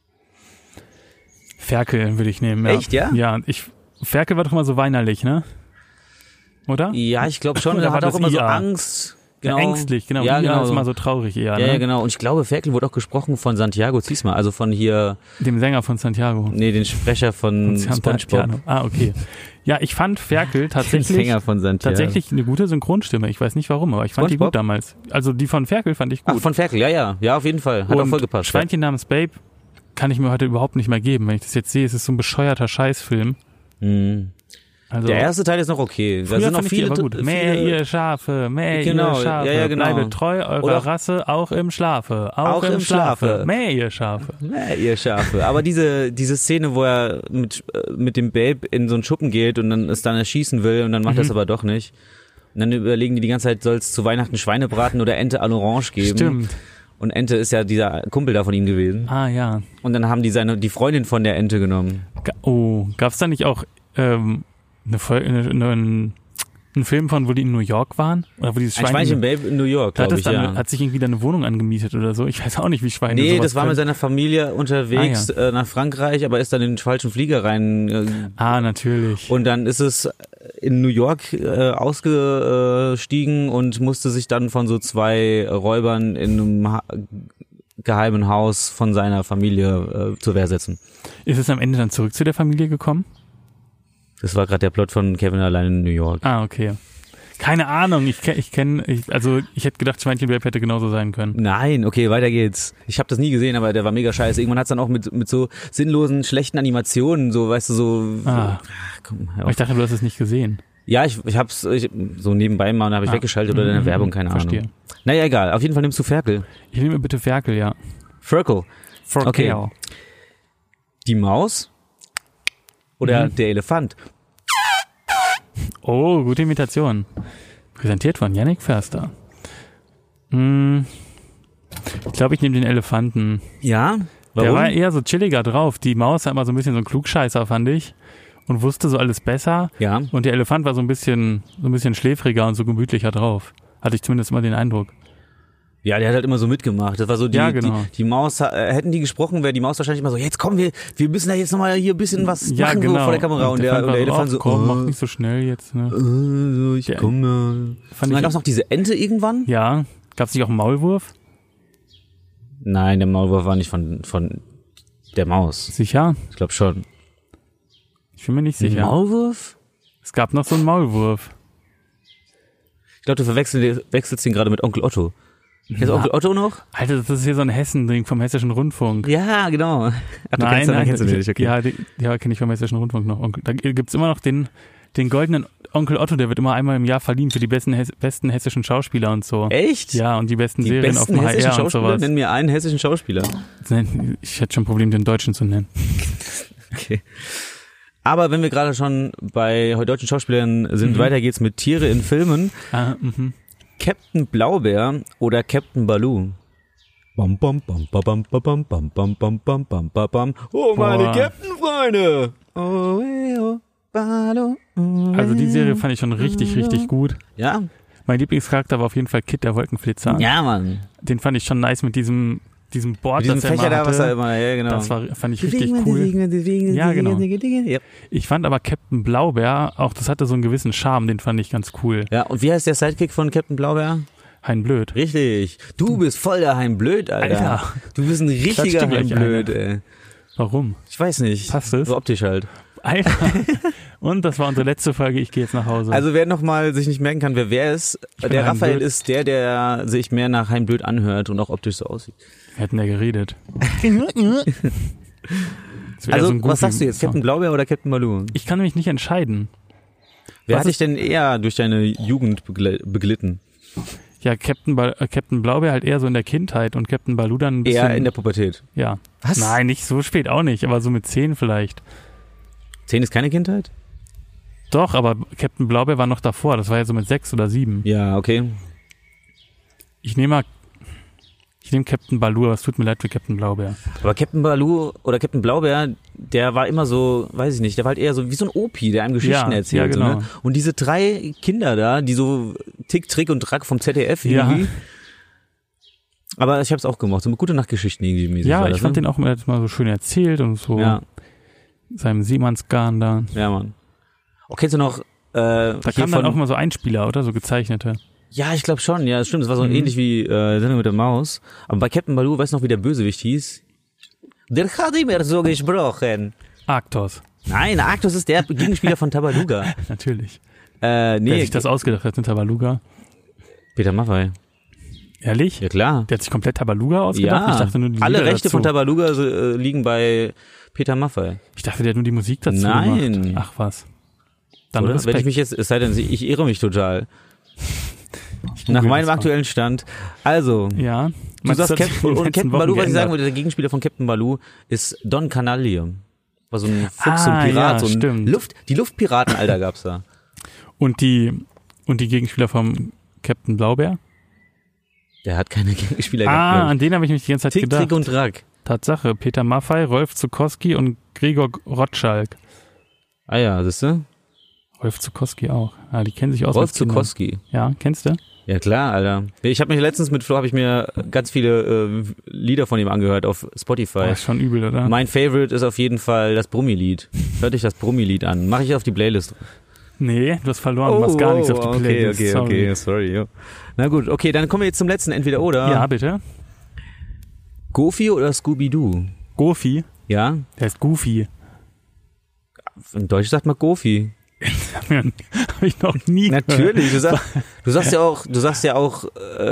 Ferkel würde ich nehmen, ja. Echt, ja? Ja, Ferkel war doch immer so weinerlich, ne? Oder? Ja, ich glaube schon. Der hat auch immer so Angst. Genau. Ja, ängstlich, genau. Ja, genau. Ist immer so traurig eher, Ja, ne? ja, genau. Und ich glaube, Ferkel wurde auch gesprochen von Santiago Ziesma, also von hier... Dem Sänger von Santiago. Nee, den Sprecher von SpongeBob. Okay. Ja, ich fand Ferkel tatsächlich eine gute Synchronstimme. Ich weiß nicht warum, aber ich fand die gut damals. Also die von Ferkel fand ich gut. Ach, von Ferkel, ja. Ja, auf jeden Fall. Hat auch voll gepasst. Schweinchen namens Babe kann ich mir heute überhaupt nicht mehr geben. Wenn ich das jetzt sehe, es ist so ein bescheuerter Scheißfilm. Also, der erste Teil ist noch okay. Da sind noch viele, gut. Mäh ihr Schafe, ihr Schafe, ja, genau. Bleibe treu eurer Rasse, auch im Schlafe, auch im Schlafe. Mäh ihr Schafe. Mäh ihr Schafe. Aber diese Szene, wo er mit dem Babe in so einen Schuppen geht und dann es dann erschießen will und dann macht er es aber doch nicht. Und dann überlegen die ganze Zeit, soll es zu Weihnachten Schweinebraten oder Ente à l'Orange geben. Stimmt. Und Ente ist ja dieser Kumpel da von ihm gewesen. Ah, ja. Und dann haben die Freundin von der Ente genommen. Gab's da nicht auch einen Film von, wo die in New York waren? Oder wo dieses Schweinchen Babe in New York, glaube ich, ja. Hat sich irgendwie da eine Wohnung angemietet oder so? Ich weiß auch nicht, wie Schweine Nee, das war mit seiner Familie unterwegs nach Frankreich, aber ist dann in den falschen Flieger rein. Natürlich. Und dann ist es in New York ausgestiegen und musste sich dann von so 2 Räubern in einem geheimen Haus von seiner Familie zur Wehr setzen. Ist es am Ende dann zurück zu der Familie gekommen? Das war gerade der Plot von Kevin allein in New York. Ah, okay. Keine Ahnung, ich hätte gedacht, Schweinchen Babe hätte genauso sein können. Nein, okay, weiter geht's. Ich habe das nie gesehen, aber der war mega scheiße. Irgendwann hat's dann auch mit so sinnlosen, schlechten Animationen, so, weißt du, so... Komm, aber ich dachte, du hast es nicht gesehen. Ja, ich hab's so nebenbei mal und habe ich weggeschaltet oder in der Werbung, keine Ahnung. Naja, egal. Auf jeden Fall nimmst du Ferkel. Ich nehme bitte Ferkel, ja. Ferkel. Okay. Die Maus oder der Elefant? Oh, gute Imitation. Präsentiert von Yannick Förster. Ich glaube, ich nehme den Elefanten. Ja? Warum? Der war eher so chilliger drauf. Die Maus war immer so ein bisschen so ein Klugscheißer, fand ich. Und wusste so alles besser. Ja. Und der Elefant war so ein bisschen schläfriger und so gemütlicher drauf. Hatte ich zumindest immer den Eindruck. Ja, der hat halt immer so mitgemacht. Das war so die Maus, hätten die gesprochen, wäre die Maus wahrscheinlich immer so, jetzt komm, wir müssen da jetzt nochmal hier ein bisschen was machen so vor der Kamera. Und der Elefant so, komm, mach nicht so schnell jetzt. Ne? Ich komme. Und dann gab's noch diese Ente irgendwann? Ja. Gab's nicht auch einen Maulwurf? Nein, der Maulwurf war nicht von der Maus. Sicher? Ich glaube schon. Ich bin mir nicht sicher. Ein Maulwurf? Es gab noch so einen Maulwurf. Ich glaube, du verwechselst ihn gerade mit Onkel Otto. Kennst du Onkel Otto noch? Alter, das ist hier so ein Hessending vom Hessischen Rundfunk. Ja, genau. Ach, nein, kennst du nicht, okay. Ja, kenne ich vom Hessischen Rundfunk noch. Da gibt's immer noch den goldenen Onkel Otto, der wird immer einmal im Jahr verliehen für die besten hessischen Schauspieler und so. Echt? Ja, und die besten Serien auf dem HR und sowas. Nenn mir einen hessischen Schauspieler. Ich hätte schon ein Problem, den Deutschen zu nennen. Okay. Aber wenn wir gerade schon bei deutschen Schauspielern sind, weiter geht's mit Tiere in Filmen. Captain Blaubeer oder Captain Baloo? Bam, bam, bam, bam, bam, bam, bam, bam, bam, bam, bam, bam, bam. Oh, meine Captain-Freunde! Oh, Baloo. Also die Serie fand ich schon richtig, richtig gut. Ja? Mein Lieblingscharakter war auf jeden Fall Kid, der Wolkenflitzer. Ja, Mann. Den fand ich schon nice mit diesem Board, das er Fächer da, was er immer, ja, genau. Das fand ich richtig cool. Ja, genau. Ich fand aber Captain Blaubeer auch, das hatte so einen gewissen Charme, den fand ich ganz cool. Ja, und wie heißt der Sidekick von Captain Blaubeer? Hein Blöd. Richtig. Du bist voll der Hein Blöd, Alter. Du bist ein richtiger Hein Blöd, ey. Warum? Ich weiß nicht. Passt es? So optisch halt. Alter. Und das war unsere letzte Folge. Ich gehe jetzt nach Hause. Also wer nochmal sich nicht merken kann, wer ist, der Hein Raphael Blöd. ist der sich mehr nach Hein Blöd anhört und auch optisch so aussieht. Wir hätten ja geredet. Also, so ein was sagst du jetzt? Goofy-Song. Captain Blaubeer oder Captain Baloo? Ich kann mich nicht entscheiden. Wer Was hat dich denn eher durch deine Jugend beglitten? Ja, Captain Blaubeer halt eher so in der Kindheit und Captain Baloo dann ein bisschen... Eher in der Pubertät. Ja. Was? Nein, nicht so spät auch nicht, aber so mit 10 vielleicht. 10 ist keine Kindheit? Doch, aber Captain Blaubeer war noch davor. Das war ja so mit 6 oder 7. Ja, okay. Ich nehme Captain Baloo, aber es tut mir leid für Captain Blaubeer. Aber Captain Baloo oder Captain Blaubeer, der war immer so, weiß ich nicht, der war halt eher so wie so ein Opi, der einem Geschichten erzählt. Ja, genau. Ne? Und diese 3 Kinder da, die so Tick, Trick und Track vom ZDF irgendwie. Ja. Aber ich hab's auch gemacht, so mit gute Nachtgeschichten irgendwie mäßig. Ja, war das, ich fand ne? den auch immer so schön erzählt und so Ja, seinem Seemannsgarn da. ja, Mann. Oh, kennst du noch, Da kam dann auch mal so Einspieler, oder? So gezeichnete. Ja, ich glaube schon, ja, das stimmt. Das war so ähnlich wie Sendung mit der Maus. Aber bei Captain Baloo, weißt du noch, wie der Bösewicht hieß? Der hat immer so gesprochen. Arktos. Nein, Arktos ist der Gegenspieler von Tabaluga. Natürlich. Wer Nee, sich das ausgedacht hat, in Tabaluga. Peter Maffay. Ehrlich? Ja, klar. Der hat sich komplett Tabaluga ausgedacht? Ja, Ich dachte nur die alle Lieder Rechte dazu. von Tabaluga liegen bei Peter Maffay. Ich dachte, der hat nur die Musik dazu Nein. gemacht. Ach was. Dann Oder? Wenn Respekt. ich mich jetzt, es sei denn, ich irre mich total. Ich Nach google meinem das mal. aktuellen Stand. Also, Ja. du Meinst sagst das hat sich in den und letzten Captain Wochen Baloo, was ich sagen geändert? wollte, der Gegenspieler von Captain Baloo ist Don Canalie. War so ein Fuchs, so Ah, ein Pirat, ja, so ein stimmt. die Luftpiraten, Alter, gab's da. Und die Gegenspieler vom Captain Blaubeer? Der hat keine Gegenspieler Ah, gehabt. an den habe ich mich die ganze Zeit Tick, gedacht. Trick und Track. Tatsache. Peter Maffay, Rolf Zukowski und Gregor Rotschalk. Ah ja, siehste? Rolf Zukowski auch. Ah, die kennen sich aus. Rolf als Kinder. Zukowski. Ja, kennst du? Ja klar, Alter. Ich habe mich letztens mit Flo, habe ich mir ganz viele Lieder von ihm angehört auf Spotify. Oh, ist schon übel, oder? Mein Favorite ist auf jeden Fall das Brummi-Lied. Hört euch das Brummi-Lied an. Mache ich auf die Playlist. Nee, du hast verloren, du machst gar nichts auf die Playlist. Okay, sorry. Jo. Na gut, okay, dann kommen wir jetzt zum letzten Entweder-Oder. Ja, bitte. Goofy oder Scooby-Doo? Goofy. Ja? Der heißt Goofy. In Deutsch sagt man Goofy. Habe ich noch nie gehört. Natürlich, du sagst ja auch,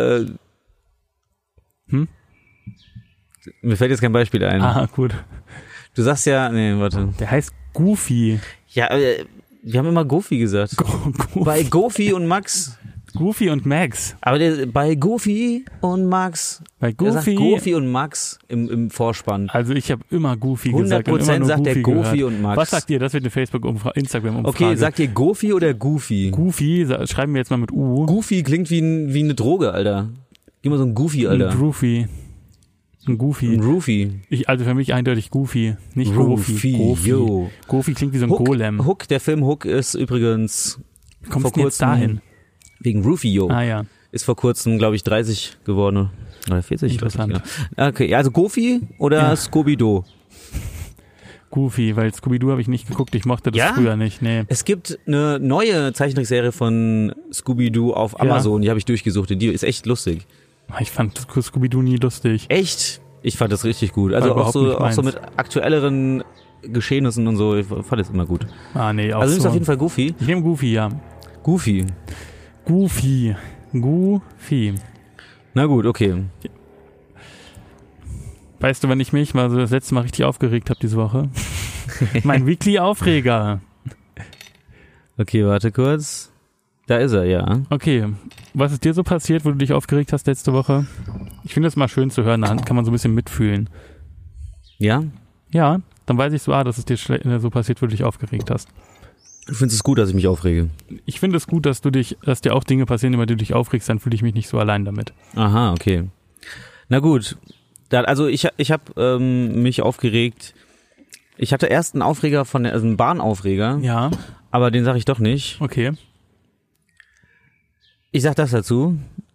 mir fällt jetzt kein Beispiel ein. Ah, gut. Du sagst ja, nee, warte. Der heißt Goofy. Ja, wir haben immer Goofy gesagt. Bei Goofy und Max. Goofy und Max. Aber bei Goofy und Max. Bei Der sagt Goofy. Goofy und Max im Vorspann. Also ich habe immer Goofy gesagt. 100% und immer nur sagt der Goofy gehört. und Max. Was sagt ihr? Das wird eine Instagram-Umfrage. Okay, sagt ihr Goofy oder Goofy? Goofy, schreiben wir jetzt mal mit U. Goofy klingt wie eine Droge, Alter. Gib mal so ein Goofy, Alter. Ein Goofy. Ein Goofy. Ein Roofy. Also für mich eindeutig Goofy, nicht Goofy, Goofy. yo. Goofy klingt wie so ein Golem. Hook, der Film Hook ist übrigens Wie kommst vor du jetzt kurzem dahin? wegen Rufio. Ah ja. Ist vor kurzem, glaube ich, 30 geworden. Oder 40, ich weiß nicht Interessant. genau. Okay, also Goofy oder Ja. Scooby-Doo? Goofy, weil Scooby-Doo habe ich nicht geguckt, ich mochte das Ja? früher nicht, nee. Es gibt eine neue Zeichentrickserie von Scooby-Doo auf Amazon, die habe ich durchgesucht. Die ist echt lustig. Ich fand Scooby-Doo nie lustig. Echt? Ich fand das richtig gut. Also War auch so, überhaupt nicht auch so meins. mit aktuelleren Geschehnissen und so. Ich fand das immer gut. Ah nee, auch Also nimmst so. auf jeden Fall Goofy. Ich nehme Goofy, ja. Goofy. Goofy. Goofy. Na gut, okay. Weißt du, wenn ich mich mal so das letzte Mal richtig aufgeregt habe diese Woche? Mein Weekly-Aufreger. Okay, warte kurz. Da ist er, ja. Okay, was ist dir so passiert, wo du dich aufgeregt hast letzte Woche? Ich finde das mal schön zu hören, da kann man so ein bisschen mitfühlen. Ja? Ja, dann weiß ich so, dass es dir so passiert, wo du dich aufgeregt hast. Du findest es gut, dass ich mich aufrege? Ich finde es gut, dass dir auch Dinge passieren, über die du dich aufregst, dann fühle ich mich nicht so allein damit. Aha, okay. Na gut. Also ich habe mich aufgeregt. Ich hatte erst einen Aufreger also einen Bahnaufreger, Ja, aber den sage ich doch nicht. okay. Ich sag das dazu.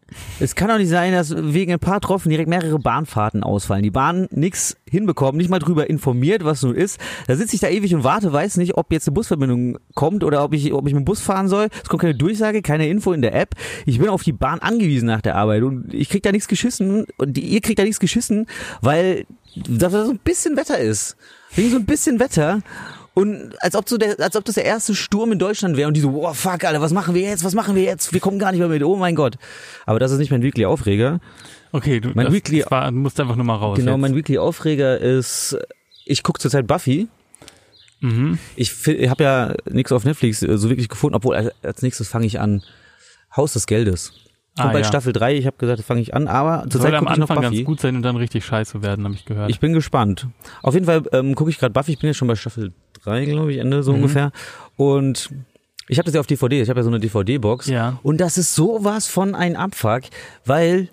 Es kann doch nicht sein, dass wegen ein paar Tropfen direkt mehrere Bahnfahrten ausfallen. Die Bahn nix hinbekommen, nicht mal drüber informiert, was nun ist. Da sitze ich da ewig und warte, weiß nicht, ob jetzt eine Busverbindung kommt oder ob ich mit dem Bus fahren soll. Es kommt keine Durchsage, keine Info in der App. Ich bin auf die Bahn angewiesen nach der Arbeit und ich krieg da nichts geschissen und ihr kriegt da nichts geschissen, weil da so ein bisschen Wetter ist. Wegen so ein bisschen Wetter. Und als ob das der erste Sturm in Deutschland wäre und die so, oh fuck, Alter, was machen wir jetzt? Wir kommen gar nicht mehr mit, oh mein Gott. Aber das ist nicht mein Weekly Aufreger. Okay, du musst einfach nur mal raus. Genau, jetzt. Mein Weekly Aufreger ist, ich gucke zurzeit Buffy. Ich habe ja nichts auf Netflix so wirklich gefunden, obwohl als nächstes fange ich an Haus des Geldes. Und bei Staffel 3, ich habe gesagt, fange ich an, aber zurzeit gucke ich noch Buffy. Soll am Anfang ganz gut sein und dann richtig scheiße werden, habe ich gehört. Ich bin gespannt. Auf jeden Fall gucke ich gerade Buffy, ich bin jetzt schon bei Staffel 3, glaube ich, Ende so ungefähr. Und ich habe das ja auf DVD, ich habe ja so eine DVD-Box. Ja. Und das ist sowas von ein Abfuck, weil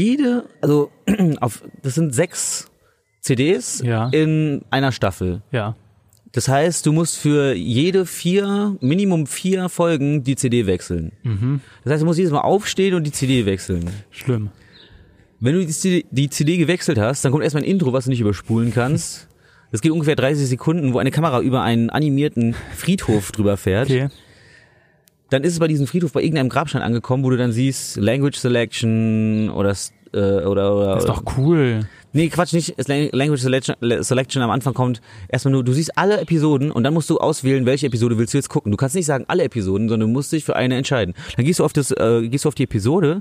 das sind 6 CDs in einer Staffel. Ja. Das heißt, du musst für jede Minimum 4 Folgen die CD wechseln. Das heißt, du musst jedes Mal aufstehen und die CD wechseln. Schlimm. Wenn du die CD gewechselt hast, dann kommt erstmal ein Intro, was du nicht überspulen kannst. Das geht ungefähr 30 Sekunden, wo eine Kamera über einen animierten Friedhof drüber fährt. Okay. Dann ist es bei diesem Friedhof bei irgendeinem Grabstein angekommen, wo du dann siehst, Language Selection oder das ist doch cool. Nee, Quatsch, nicht. Language Selection am Anfang kommt erstmal nur, du siehst alle Episoden und dann musst du auswählen, welche Episode willst du jetzt gucken. Du kannst nicht sagen alle Episoden, sondern du musst dich für eine entscheiden. Dann gehst du auf die Episode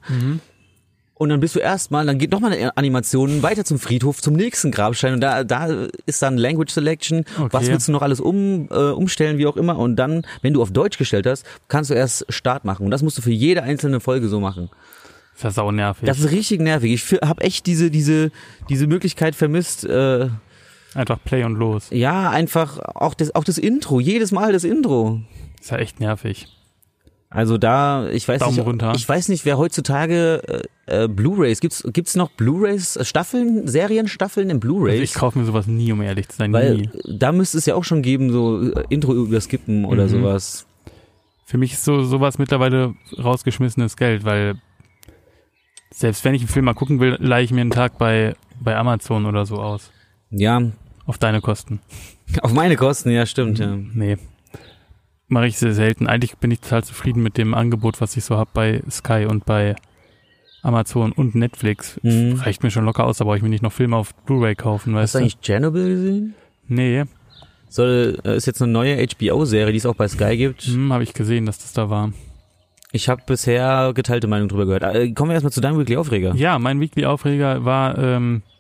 und dann bist du dann geht nochmal eine Animation weiter zum Friedhof, zum nächsten Grabstein und da ist dann Language Selection. Okay. Was willst du noch alles umstellen, wie auch immer, und dann, wenn du auf Deutsch gestellt hast, kannst du erst Start machen und das musst du für jede einzelne Folge so machen. Das ist ja sau nervig. Das ist richtig nervig. Ich habe echt diese Möglichkeit vermisst. Einfach Play und los. Ja, einfach auch das Intro. Jedes Mal das Intro. Das ist ja echt nervig. Also ich weiß nicht, wer heutzutage Blu-rays, gibt's noch Blu-rays, Serienstaffeln in Blu-rays? Also ich kaufe mir sowas nie, um ehrlich zu sein, nie. Da müsste es ja auch schon geben, so Intro überskippen oder sowas. Für mich ist sowas mittlerweile rausgeschmissenes Geld, weil selbst wenn ich einen Film mal gucken will, leihe ich mir einen Tag bei Amazon oder so aus. Ja. Auf deine Kosten. Auf meine Kosten, ja, stimmt, ja. Nee. Mache ich sehr selten. Eigentlich bin ich total zufrieden mit dem Angebot, was ich so habe bei Sky und bei Amazon und Netflix. Reicht mir schon locker aus, da brauche ich mir nicht noch Filme auf Blu-ray kaufen, weißt du? Hast du eigentlich Chernobyl gesehen? Nee. Ist jetzt eine neue HBO-Serie, die es auch bei Sky gibt. Habe ich gesehen, dass das da war. Ich habe bisher geteilte Meinung drüber gehört. Kommen wir erstmal zu deinem Weekly Aufreger. Ja, mein Weekly Aufreger war,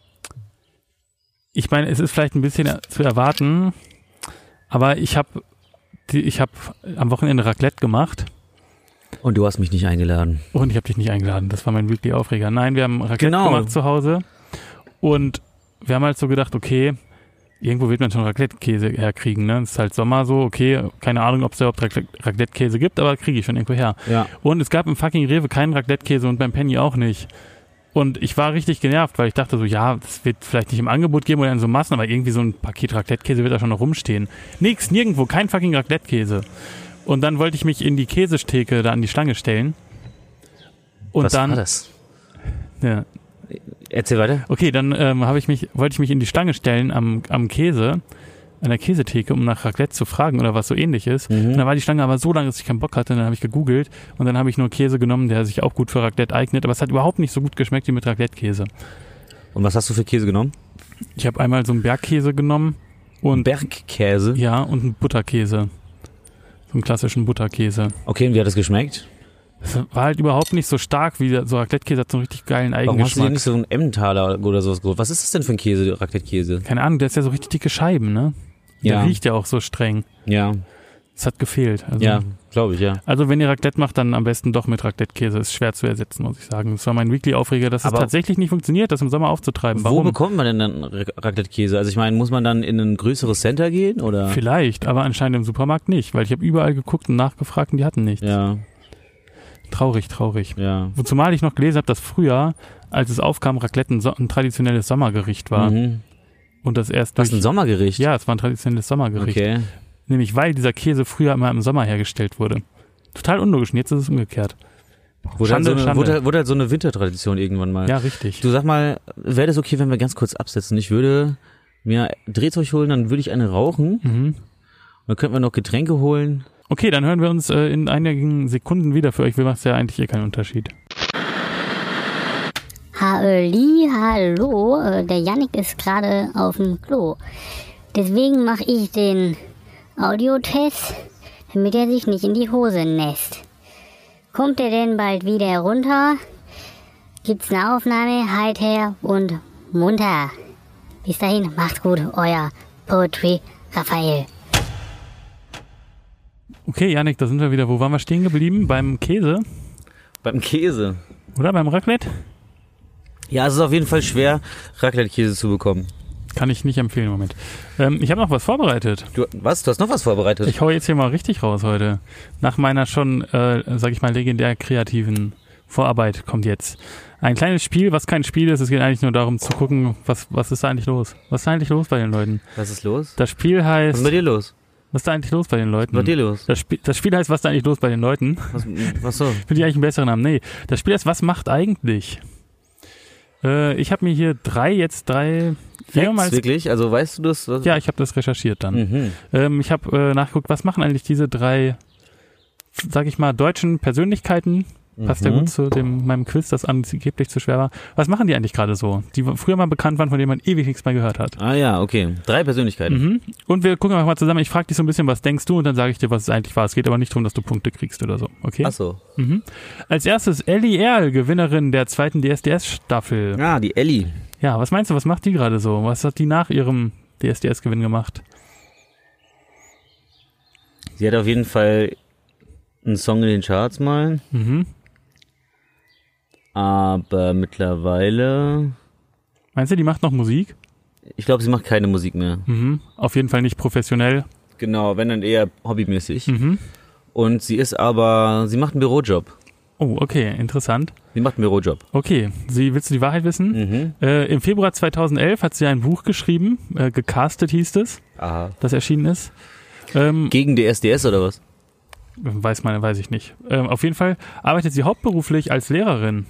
ich meine, es ist vielleicht ein bisschen zu erwarten, aber ich habe am Wochenende Raclette gemacht. Und du hast mich nicht eingeladen. Und ich habe dich nicht eingeladen, das war mein Weekly Aufreger. Nein, wir haben Raclette gemacht zu Hause und wir haben halt so gedacht, okay, irgendwo wird man schon Raclette-Käse herkriegen, ne? Es ist halt Sommer so, okay, keine Ahnung, ob es da überhaupt Raclette-Käse gibt, aber kriege ich schon irgendwo her. Ja. Und es gab im fucking Rewe keinen Raclette-Käse und beim Penny auch nicht. Und ich war richtig genervt, weil ich dachte so, ja, das wird vielleicht nicht im Angebot geben oder in so Massen, aber irgendwie so ein Paket Raclette-Käse wird da schon noch rumstehen. Nirgendwo, kein fucking Raclette-Käse. Und dann wollte ich mich in die Käsetheke da an die Schlange stellen. Und was dann war das? Ja. Erzähl weiter. Okay, dann wollte ich mich in die Schlange stellen am Käse, an der Käsetheke, um nach Raclette zu fragen oder was so ähnlich ist. Und dann war die Schlange aber so lang, dass ich keinen Bock hatte. Und dann habe ich gegoogelt und dann habe ich nur Käse genommen, der sich auch gut für Raclette eignet. Aber es hat überhaupt nicht so gut geschmeckt wie mit Raclette-Käse. Und was hast du für Käse genommen? Ich habe einmal so einen Bergkäse genommen. Und Bergkäse? Ja, und einen Butterkäse. So einen klassischen Butterkäse. Okay, und wie hat das geschmeckt? Das war halt überhaupt nicht so stark wie so Raclette-Käse, hat so einen richtig geilen Eigengeschmack. Warum hast du dir nicht so einen Emmentaler oder sowas geholt? Was ist das denn für ein Käse, Raclette-Käse? Keine Ahnung, der ist ja so richtig dicke Scheiben, ne? Der riecht ja auch so streng. Ja. Das hat gefehlt. Also, ja, glaube ich, ja. Also wenn ihr Raclette macht, dann am besten doch mit Raclette-Käse. Ist schwer zu ersetzen, muss ich sagen. Das war mein Weekly-Aufreger, dass es tatsächlich nicht funktioniert, das im Sommer aufzutreiben. Warum? Wo bekommt man denn dann Raclette-Käse? Also ich meine, muss man dann in ein größeres Center gehen, oder? Vielleicht, aber anscheinend im Supermarkt nicht, weil ich habe überall geguckt und nachgefragt und die hatten nichts. Ja. Traurig. Ja. Zumal ich noch gelesen habe, dass früher, als es aufkam, Raclette ein traditionelles Sommergericht war. Und das erst ein Sommergericht? Ja, es war ein traditionelles Sommergericht. Okay. Nämlich, weil dieser Käse früher immer im Sommer hergestellt wurde. Total unlogisch. Und jetzt ist es umgekehrt. Wurde halt so eine Wintertradition irgendwann mal. Ja, richtig. Du, sag mal, wäre das okay, wenn wir ganz kurz absetzen? Ich würde mir Drehzeug holen, dann würde ich eine rauchen. Mhm. Dann könnten wir noch Getränke holen. Okay, dann hören wir uns in einigen Sekunden wieder. Für euch macht es ja eigentlich keinen Unterschied. Hallo, der Yannick ist gerade auf dem Klo. Deswegen mache ich den Audiotest, damit er sich nicht in die Hose nässt. Kommt er denn bald wieder runter? Gibt's eine Aufnahme, heiter und munter. Bis dahin, macht's gut, euer Poetry Raphael. Okay, Yannick, da sind wir wieder. Wo waren wir stehen geblieben? Beim Käse? Beim Käse. Oder beim Raclette? Ja, es ist auf jeden Fall schwer, Raclette-Käse zu bekommen. Kann ich nicht empfehlen im Moment. Ich habe noch was vorbereitet. Du hast noch was vorbereitet? Ich hau jetzt hier mal richtig raus heute. Nach meiner schon, sag ich mal, legendär kreativen Vorarbeit kommt jetzt ein kleines Spiel, was kein Spiel ist. Es geht eigentlich nur darum zu gucken, was ist da eigentlich los? Was ist da eigentlich los bei den Leuten? Was ist los? Das Spiel heißt... Was ist bei dir los? Was ist da eigentlich los bei den Leuten? Was ist bei dir los? Das Spiel heißt, was ist da eigentlich los bei den Leuten? Was so? Finde ich eigentlich einen besseren Namen. Nee, das Spiel heißt, was macht eigentlich? Ich habe mir hier drei Facts, wirklich? Also weißt du das? Ja, ich habe das recherchiert dann. Ich habe nachgeguckt, was machen eigentlich diese drei, sag ich mal, deutschen Persönlichkeiten? Passt ja gut zu meinem Quiz, das angeblich zu schwer war. Was machen die eigentlich gerade so? Die früher mal bekannt waren, von denen man ewig nichts mehr gehört hat. Ah ja, okay. 3 Persönlichkeiten. Und wir gucken einfach mal zusammen. Ich frage dich so ein bisschen, was denkst du? Und dann sage ich dir, was es eigentlich war. Es geht aber nicht darum, dass du Punkte kriegst oder so. Okay? Ach so. Als erstes Ellie Erl, Gewinnerin der 2. DSDS-Staffel. Ah, die Ellie. Ja, was meinst du, was macht die gerade so? Was hat die nach ihrem DSDS-Gewinn gemacht? Sie hat auf jeden Fall einen Song in den Charts mal. Aber mittlerweile... Meinst du, die macht noch Musik? Ich glaube, sie macht keine Musik mehr. Auf jeden Fall nicht professionell. Genau, wenn dann eher hobbymäßig. Und sie macht einen Bürojob. Oh, okay, interessant. Sie macht einen Bürojob. Okay, willst du die Wahrheit wissen? Im Februar 2011 hat sie ein Buch geschrieben, gecastet hieß es, das erschienen ist. Gegen DSDS oder was? Weiß ich nicht. Auf jeden Fall arbeitet sie hauptberuflich als Lehrerin.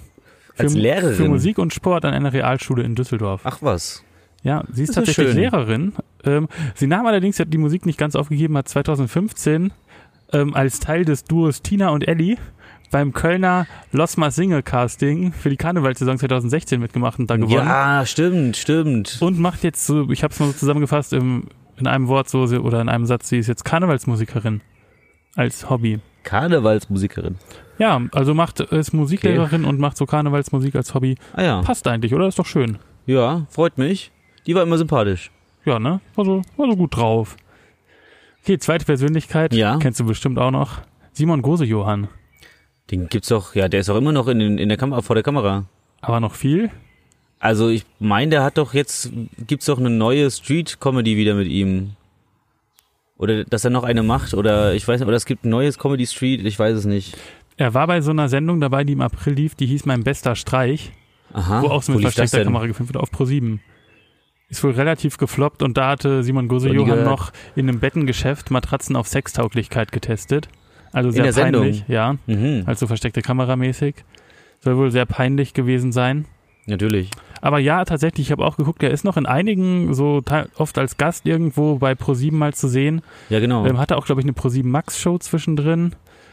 Für Musik und Sport an einer Realschule in Düsseldorf. Ach was. Ja, sie ist tatsächlich Lehrerin. Sie nahm allerdings, sie hat die Musik nicht ganz aufgegeben, hat 2015 als Teil des Duos Tina und Ellie beim Kölner Los Mas Singe Casting für die Karnevalssaison 2016 mitgemacht und da gewonnen. Ja, stimmt. Und macht jetzt so, ich habe es mal so zusammengefasst in einem Wort so oder in einem Satz, sie ist jetzt Karnevalsmusikerin als Hobby. Karnevalsmusikerin? Ja, also ist Musiklehrerin und macht so Karnevalsmusik als Hobby. Ah ja. Passt eigentlich, oder? Ist doch schön. Ja, freut mich. Die war immer sympathisch. Ja, ne? War so gut drauf. Okay, zweite Persönlichkeit. Ja. Kennst du bestimmt auch noch. Simon Gose-Johann. Den gibt's doch, ja, der ist auch immer noch in der Kamera, vor der Kamera. Aber noch viel? Also ich meine, der hat doch gibt's doch eine neue Street-Comedy wieder mit ihm. Oder dass er noch eine macht, oder ich weiß nicht, oder es gibt ein neues Comedy Street, ich weiß es nicht. Er war bei so einer Sendung dabei, die im April lief, die hieß Mein bester Streich. Aha. Wo auch so mit versteckter Kamera gefilmt wird, auf Pro7. Ist wohl relativ gefloppt und da hatte Simon Gose-Johann noch in einem Bettengeschäft Matratzen auf Sextauglichkeit getestet. Also sehr peinlich, ja. Also versteckte Kamera mäßig. Soll wohl sehr peinlich gewesen sein. Natürlich. Aber ja, tatsächlich, ich habe auch geguckt, er ist noch in einigen, so oft als Gast irgendwo bei Pro7 mal zu sehen. Ja, genau. Hatte auch, glaube ich, eine Pro7 Max-Show zwischendrin.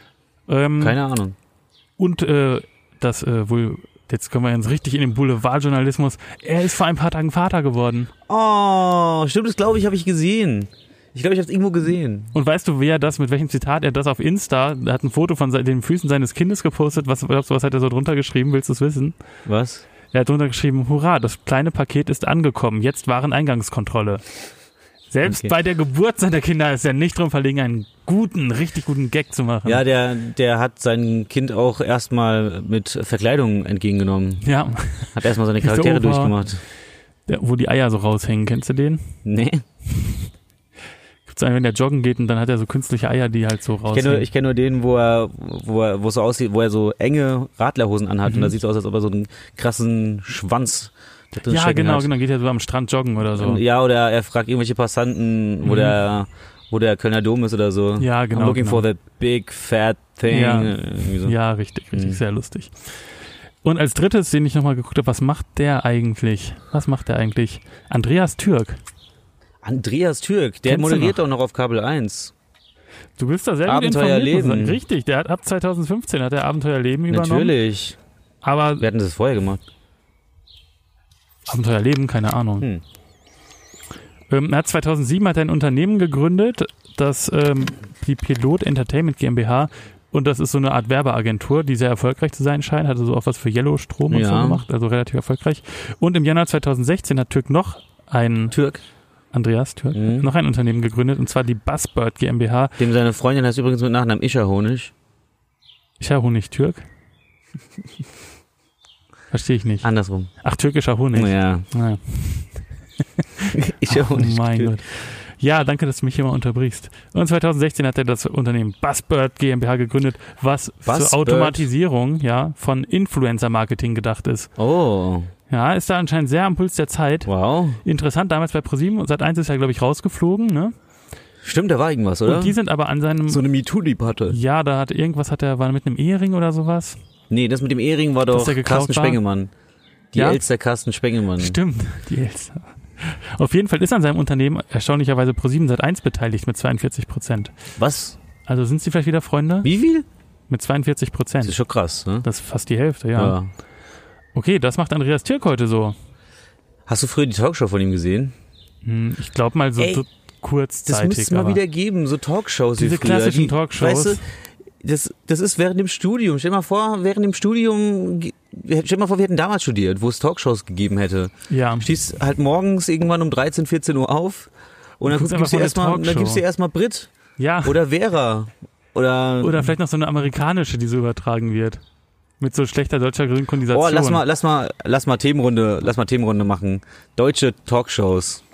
Keine Ahnung. Und das wohl, jetzt kommen wir jetzt richtig in den Boulevardjournalismus, er ist vor ein paar Tagen Vater geworden. Oh, stimmt, das glaube ich, habe ich gesehen. Ich glaube, ich habe es irgendwo gesehen. Und weißt du, mit welchem Zitat er das auf Insta, er hat ein Foto von den Füßen seines Kindes gepostet, was hat er so drunter geschrieben, willst du es wissen? Was? Er hat drunter geschrieben, hurra, das kleine Paket ist angekommen, jetzt Wareneingangskontrolle. Selbst bei der Geburt seiner Kinder ist er nicht drum verlegen, einen richtig guten Gag zu machen. Ja, der hat sein Kind auch erstmal mit Verkleidung entgegengenommen. Ja. Hat erstmal seine Charaktere durchgemacht. Wo die Eier so raushängen, kennst du den? Nee. Gibt's einen, wenn der joggen geht und dann hat er so künstliche Eier, die halt so raushängen. Ich kenn nur den, wo es so aussieht, wo er so enge Radlerhosen anhat und da sieht es aus, als ob er so einen krassen Schwanz da drin ja, genau, hat. geht ja so am Strand joggen oder so. Ja, oder er fragt irgendwelche Passanten, wo wo der Kölner Dom ist oder so. Ja, genau. I'm looking genau. for that big fat thing. Ja, Irgendwie so. ja richtig, sehr lustig. Und als drittes, den ich nochmal geguckt habe, was macht der eigentlich? Andreas Türk. Andreas Türk, der Kennst du moderiert noch? doch noch auf Kabel 1. Du bist da sehr gut Abenteuerleben. informiert. Richtig, der hat ab 2015 hat er Abenteuerleben übernommen. Natürlich. Aber Wir hatten das vorher gemacht. Abenteuerleben, keine Ahnung. Er hat 2007 ein Unternehmen gegründet, das die Pilot Entertainment GmbH, und das ist so eine Art Werbeagentur, die sehr erfolgreich zu sein scheint, hatte so auch was für Yellow Strom und so gemacht, also relativ erfolgreich. Und im Januar 2016 hat Andreas Türk, noch ein Unternehmen gegründet, und zwar die Buzzbird GmbH. Dem seine Freundin heißt übrigens mit Nachnamen Ischerhonig. Ischerhonig Türk? Verstehe ich nicht. Andersrum. Ach, türkischer Honig. Ja. Naja. Ischerhonig. Oh mein Gott. Ja, danke, dass du mich hier mal unterbrichst. Und 2016 hat er das Unternehmen Buzzbird GmbH gegründet, was zur Automatisierung von Influencer-Marketing gedacht ist. Oh. Ja, ist da anscheinend sehr am Puls der Zeit. Wow. Interessant, damals bei ProSieben und Sat1 ist er, glaube ich, rausgeflogen, ne? Stimmt, da war irgendwas, oder? Und die sind aber an seinem... So eine MeToo-Debatte. Ja, da war mit einem Ehering oder sowas. Nee, das mit dem Ehering war doch Carsten Spengemann. Die Elster Carsten Spengemann. Stimmt, die Elster. Auf jeden Fall ist an seinem Unternehmen erstaunlicherweise ProSieben Sat1 beteiligt mit 42%. Was? Also sind sie vielleicht wieder Freunde? Wie viel? Mit 42%. Das ist schon krass, ne? Das ist fast die Hälfte, ja. Okay, das macht Andreas Türk heute so. Hast du früher die Talkshow von ihm gesehen? Ich glaube mal so kurzzeitig. Das müsste es mal wieder geben, so Talkshows diese wie früher. Klassischen Talkshows. Weißt du, das ist während dem Studium. Stell dir mal vor, wir hätten damals studiert, wo es Talkshows gegeben hätte. Ja. Stehst halt morgens irgendwann um 13, 14 Uhr auf und dann gibst du erstmal Brit. Ja. Oder Vera. Oder vielleicht noch so eine amerikanische, die so übertragen wird. Mit so schlechter deutscher Synchronisation. Oh, lass mal Themenrunde machen. Deutsche Talkshows.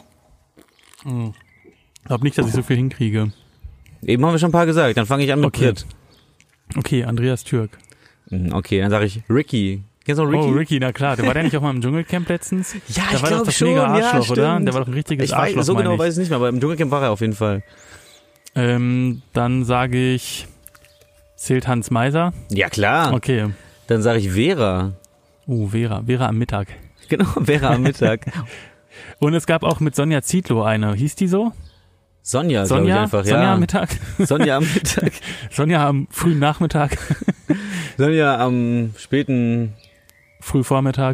Ich glaube nicht, dass ich so viel hinkriege. Eben haben wir schon ein paar gesagt. Dann fange ich an mit Brit. Okay, Andreas Türk. Okay, dann sage ich Ricky. Kennst du noch Ricky? Oh, Ricky, na klar. Der der nicht auch mal im Dschungelcamp letztens? Ja, ich glaube das mega Arschloch, oder? Der war doch ein richtiges Arschloch, so genau weiß ich nicht mehr, aber im Dschungelcamp war er auf jeden Fall. Dann sage ich, zählt Hans Meiser? Ja, klar. Okay. Dann sage ich Vera. Vera am Mittag. Genau, Vera am Mittag. Und es gab auch mit Sonja Zietlow eine. Hieß die so? Sonja, glaube ich einfach, ja. Sonja am Mittag? Sonja am Mittag. Sonja am frühen Nachmittag. Sonja am späten Frühvormittag.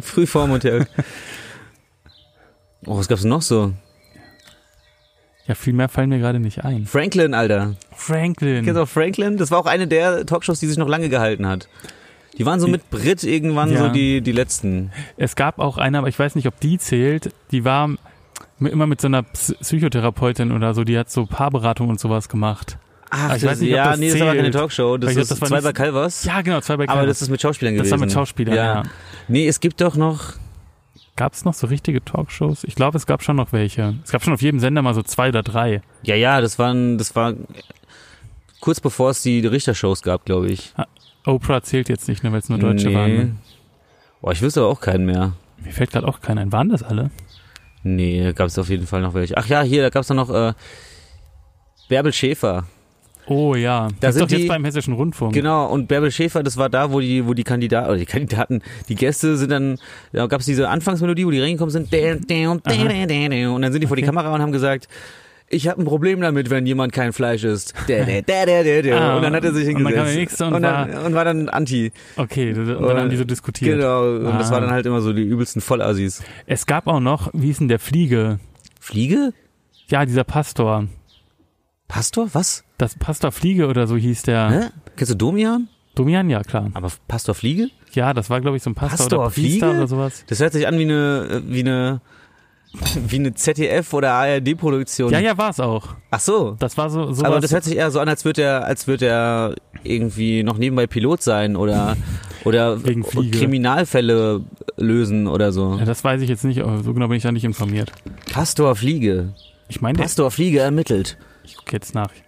Oh, was gab's denn noch so? Ja, viel mehr fallen mir gerade nicht ein. Franklin, Alter. Franklin. Kennst du auch Franklin? Das war auch eine der Talkshows, die sich noch lange gehalten hat. Die waren so mit Brit irgendwann so die letzten. Es gab auch eine, aber ich weiß nicht, ob die zählt. Die war immer mit so einer Psychotherapeutin oder so, die hat so Paarberatung und sowas gemacht. Ach, ich weiß nicht, ob das zählt. Das war keine Talkshow. Das ist Zwei bei Calvas. Ja, genau, Zwei bei Calvas. Aber das ist mit Schauspielern gewesen. Das war mit Schauspielern, ja. Nee, es gibt doch noch... Gab es noch so richtige Talkshows? Ich glaube, es gab schon noch welche. Es gab schon auf jedem Sender mal so 2 oder 3. Ja, das war kurz bevor es die Richtershows gab, glaube ich. Oprah zählt jetzt nicht, nur weil es nur Deutsche waren. Ne? Boah, ich wüsste aber auch keinen mehr. Mir fällt gerade auch keiner ein. Waren das alle? Nee, da gab es auf jeden Fall noch welche. Ach ja, hier, da gab es noch Bärbel Schäfer. Oh ja, da sind doch jetzt beim Hessischen Rundfunk. Genau, und Bärbel Schäfer, das war da, wo die Kandidaten, die Gäste sind dann, da gab es diese Anfangsmelodie, wo die reingekommen sind, und dann sind die vor die Kamera und haben gesagt, ich habe ein Problem damit, wenn jemand kein Fleisch isst. Und dann hat er sich hingesetzt. Und war dann Anti. Okay, und dann haben die so diskutiert. Genau, und das war dann halt immer so die übelsten Vollassis. Es gab auch noch, wie hieß denn der Fliege? Fliege? Ja, dieser Pastor. Pastor? Was? Das Pastor Fliege oder so hieß der. Hä? Kennst du Domian? Domian, ja, klar. Aber Pastor Fliege? Ja, das war, glaube ich, so ein Pastor oder Priester oder sowas. Das hört sich an wie eine ZDF- oder ARD-Produktion. Ja, war es auch. Ach so. Das war so. Aber das hört sich eher so an, als würde er irgendwie noch nebenbei Pilot sein oder Kriminalfälle lösen oder so. Ja, das weiß ich jetzt nicht, aber so genau bin ich da nicht informiert. Pastor Fliege. Ich meine, Pastor Fliege ermittelt. Ich gucke jetzt nach.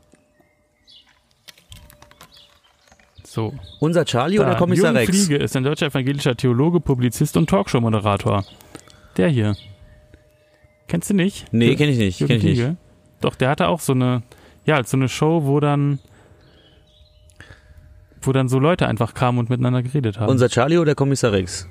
So. Unser Charlie oder Kommissar Jürgen Rex? Fliege ist ein deutscher evangelischer Theologe, Publizist und Talkshow-Moderator. Der hier. Kennst du nicht? Nee, kenn ich nicht. Doch, der hatte auch so eine Show, wo dann so Leute einfach kamen und miteinander geredet haben. Unser Charlie oder Kommissar Rex?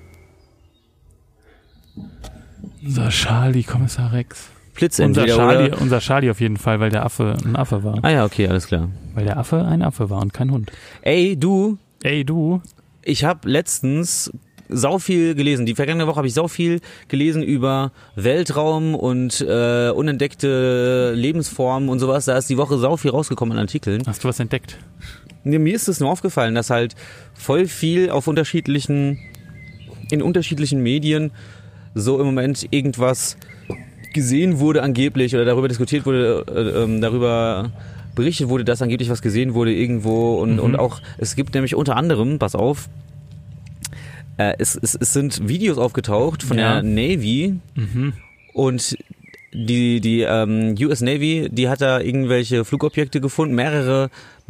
Unser Charlie, Kommissar Rex. Unser Charlie auf jeden Fall, weil der Affe ein Affe war. Ah ja, okay, alles klar. Weil der Affe ein Affe war und kein Hund. Ey, du. Ich habe letztens sau viel gelesen. Die vergangene Woche habe ich sau viel gelesen über Weltraum und unentdeckte Lebensformen und sowas. Da ist die Woche sau viel rausgekommen an Artikeln. Hast du was entdeckt? Mir ist es nur aufgefallen, dass halt voll viel in unterschiedlichen Medien so im Moment irgendwas gesehen wurde angeblich oder darüber diskutiert wurde, darüber berichtet wurde, dass angeblich was gesehen wurde irgendwo und auch, es gibt nämlich unter anderem, pass auf, es sind Videos aufgetaucht von der Navy und die US Navy, die hat da irgendwelche Flugobjekte gefunden, mehrere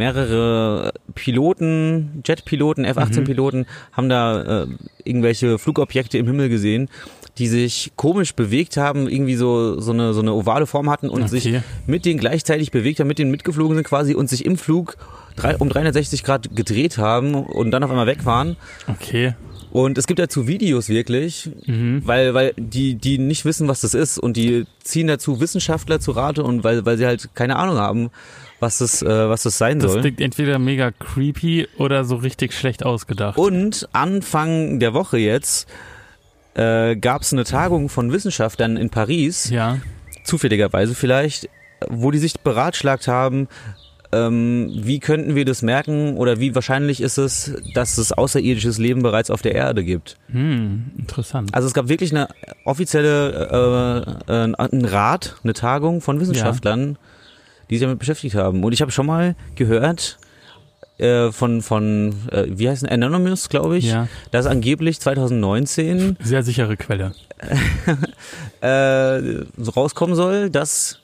Piloten, Jetpiloten, F-18-Piloten haben da irgendwelche Flugobjekte im Himmel gesehen, die sich komisch bewegt haben, irgendwie so eine ovale Form hatten und sich mit denen gleichzeitig bewegt haben, mit denen mitgeflogen sind quasi und sich im Flug um 360 Grad gedreht haben und dann auf einmal weg waren. Okay. Und es gibt dazu Videos wirklich, weil die nicht wissen, was das ist und die ziehen dazu Wissenschaftler zu Rate und weil sie halt keine Ahnung haben, was das sein soll. Das klingt entweder mega creepy oder so richtig schlecht ausgedacht. Und Anfang der Woche jetzt gab es eine Tagung von Wissenschaftlern in Paris, zufälligerweise vielleicht, wo die sich beratschlagt haben, wie könnten wir das merken oder wie wahrscheinlich ist es, dass es außerirdisches Leben bereits auf der Erde gibt. Interessant. Also es gab wirklich eine offizielle eine Tagung von Wissenschaftlern, die sich damit beschäftigt haben. Und ich habe schon mal gehört von wie heißt Anonymous, glaube ich, dass angeblich 2019 sehr sichere Quelle so rauskommen soll, dass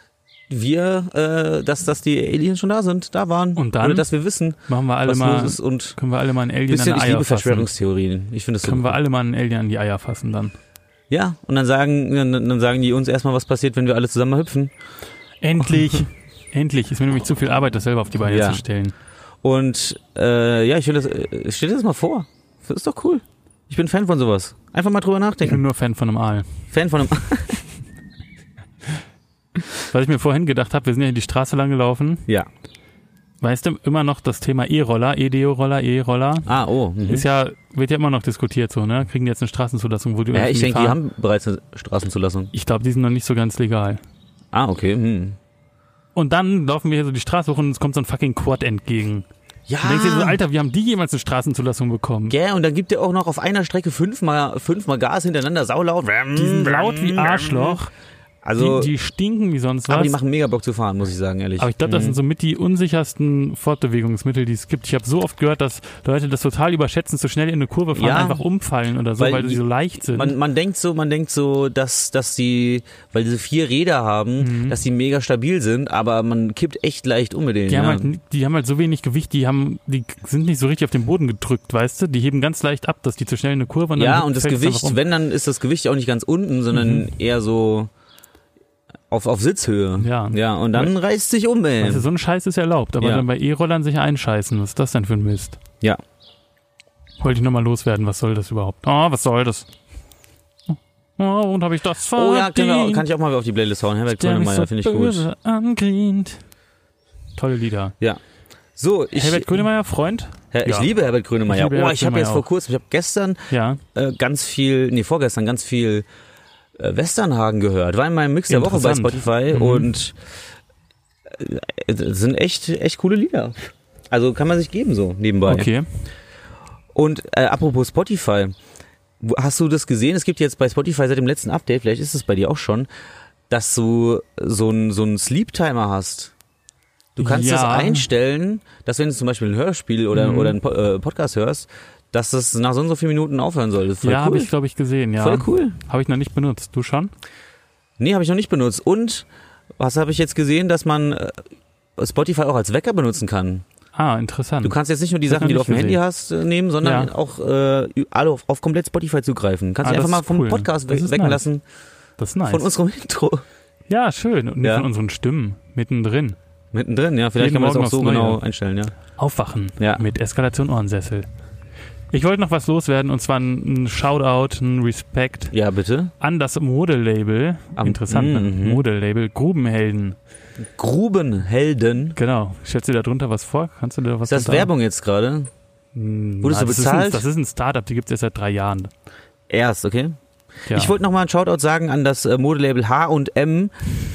dass die Aliens schon da waren. Und dann oder dass wir wissen, machen wir alle was mal, los ist und können wir alle mal einen Alien bisschen, an die Eier ich liebe fassen. Verschwörungstheorien. Ich finde es so können cool. wir alle mal einen Alien an die Eier fassen dann. Ja, und dann sagen die uns erstmal, was passiert, wenn wir alle zusammen hüpfen. Endlich. Endlich. Ist mir nämlich zu viel Arbeit, das selber auf die Beine zu stellen. Und ich will stell dir das mal vor. Das ist doch cool. Ich bin Fan von sowas. Einfach mal drüber nachdenken. Ich bin nur Fan von einem Aal. Fan von einem Aal. Was ich mir vorhin gedacht habe, wir sind ja die Straße lang gelaufen. Ja. Weißt du, immer noch das Thema E-Roller, E-Deo-Roller, E-Roller. Ah, oh. Wird ja immer noch diskutiert so, ne? Kriegen die jetzt eine Straßenzulassung, wo die ich denke, die haben bereits eine Straßenzulassung. Ich glaube, die sind noch nicht so ganz legal. Ah, okay. Und dann laufen wir hier so die Straße hoch und uns kommt so ein fucking Quad entgegen. Ja. Und denkst du so, Alter, wie haben die jemals eine Straßenzulassung bekommen? Ja, und dann gibt der auch noch auf einer Strecke fünfmal Gas hintereinander, saulaut. Die sind laut wie Arschloch. Also die stinken wie sonst was. Aber die machen mega Bock zu fahren, muss ich sagen, ehrlich. Aber ich glaube, das sind somit die unsichersten Fortbewegungsmittel, die es gibt. Ich habe so oft gehört, dass Leute das total überschätzen, zu schnell in eine Kurve fahren, einfach umfallen oder so, weil die so leicht sind. Man denkt so, dass die, weil diese 4 Räder haben, dass die mega stabil sind, aber man kippt echt leicht um mit denen. Die haben halt so wenig Gewicht, die sind nicht so richtig auf den Boden gedrückt, weißt du? Die heben ganz leicht ab, dass die zu schnell in eine Kurve und dann und das Gewicht, wenn, dann ist das Gewicht auch nicht ganz unten, sondern eher so auf Sitzhöhe. Ja, und dann reißt sich um, ey. Also so ein Scheiß ist erlaubt, aber dann bei E-Rollern sich einscheißen, was ist das denn für ein Mist? Ja. Wollte ich nochmal loswerden, was soll das überhaupt? Was soll das? Und habe ich das verdient? Oh ja, kann ich auch mal auf die Playlist hauen. Herbert Grönemeyer, finde ich gut. Angehend. Tolle Lieder. Ja. So, Herbert Grönemeyer, Freund? Ich liebe Herbert Grönemeyer. Ich habe jetzt vor kurzem, ich habe gestern vorgestern ganz viel Westernhagen gehört. War in meinem Mix der Woche bei Spotify und sind echt coole Lieder. Also kann man sich geben so nebenbei. Okay. Und apropos Spotify, hast du das gesehen? Es gibt jetzt bei Spotify seit dem letzten Update, vielleicht ist es bei dir auch schon, dass du so einen Sleep-Timer hast. Du kannst das einstellen, dass wenn du zum Beispiel ein Hörspiel oder einen Podcast hörst, dass das nach so und so vielen Minuten aufhören soll. Das ist voll cool. Habe ich, glaube ich, gesehen, ja. Voll cool. Habe ich noch nicht benutzt. Du schon? Nee, habe ich noch nicht benutzt. Und was habe ich jetzt gesehen, dass man Spotify auch als Wecker benutzen kann. Ah, interessant. Du kannst jetzt nicht nur die Sachen, die du auf dem Handy hast, nehmen, sondern auch alle auf komplett Spotify zugreifen. Kannst dich einfach mal vom Podcast wecken lassen. Das ist nice. Von unserem Intro. Ja, schön. Und Ja. von unseren Stimmen mittendrin. Mittendrin, ja. Vielleicht Jeden kann man das Morgen auch so aufs Neue. genau einstellen, ja. Aufwachen Ja. mit Eskalation Ohrensessel. Ich wollte noch was loswerden und zwar ein Shoutout, ein Respekt Ja, bitte. an das Modelabel. Interessant, ne? Modelabel Grubenhelden. Grubenhelden. Genau. Stellst du dir da drunter was vor? Kannst du dir da was Ist das drunter- Werbung jetzt gerade? Wurdest du das bezahlt? Das ist ein Startup, die gibt es erst seit 3 Jahren. Erst, okay. Ja. Ich wollte nochmal einen Shoutout sagen an das Modelabel H&M.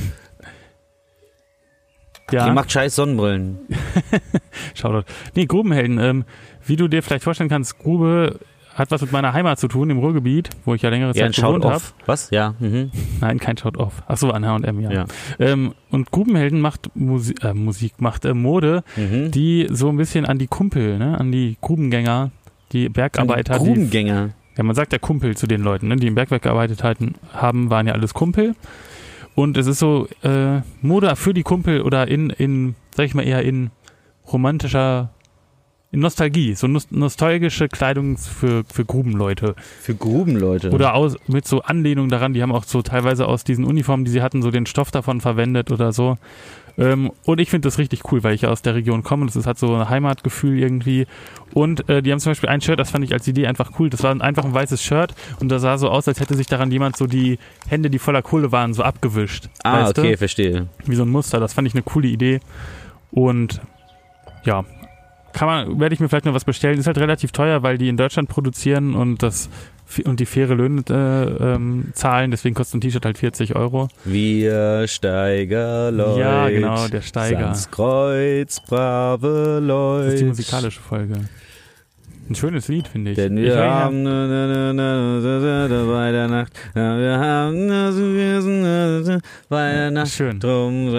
ja. Die macht scheiß Sonnenbrillen. Shoutout. Nee, Grubenhelden. Wie du dir vielleicht vorstellen kannst, Grube hat was mit meiner Heimat zu tun, im Ruhrgebiet, wo ich ja längere Ja, ein Zeit gewohnt habe. Shout-Off. Was? Ja. Mhm. Nein, kein Shout-Off. Ach so, an H&M, ja. Ja. Und Grubenhelden macht macht Mode, die so ein bisschen an die Kumpel, ne, an die Grubenggänger, die Bergarbeiter. Grubengänger. Ja, man sagt ja Kumpel zu den Leuten, ne, die im Bergwerk gearbeitet haben, waren ja alles Kumpel. Und es ist so Mode für die Kumpel oder sag ich mal eher in romantischer, in Nostalgie, so nostalgische Kleidung für Grubenleute. Für Grubenleute. Oder mit so Anlehnung daran, die haben auch so teilweise aus diesen Uniformen, die sie hatten, so den Stoff davon verwendet oder so. Und ich finde das richtig cool, weil ich ja aus der Region komme. Das hat so ein Heimatgefühl irgendwie. Und die haben zum Beispiel ein Shirt, das fand ich als Idee einfach cool. Das war einfach ein weißes Shirt und das sah so aus, als hätte sich daran jemand so die Hände, die voller Kohle waren, so abgewischt. Ah, weißt okay, du? verstehe. Wie so ein Muster. Das fand ich eine coole Idee. Und ja, werde ich mir vielleicht noch was bestellen. Ist halt relativ teuer, weil die in Deutschland produzieren und die faire Löhne zahlen. Deswegen kostet ein T-Shirt halt 40 €. Wir Steiger Leute. Ja, genau, der Steiger. Kreuz, brave Leute. Das ist die musikalische Folge. Ein schönes Lied, finde ich. Denn Ich wir höre haben bei der Nacht, wir haben bei der Nacht, Schön. drum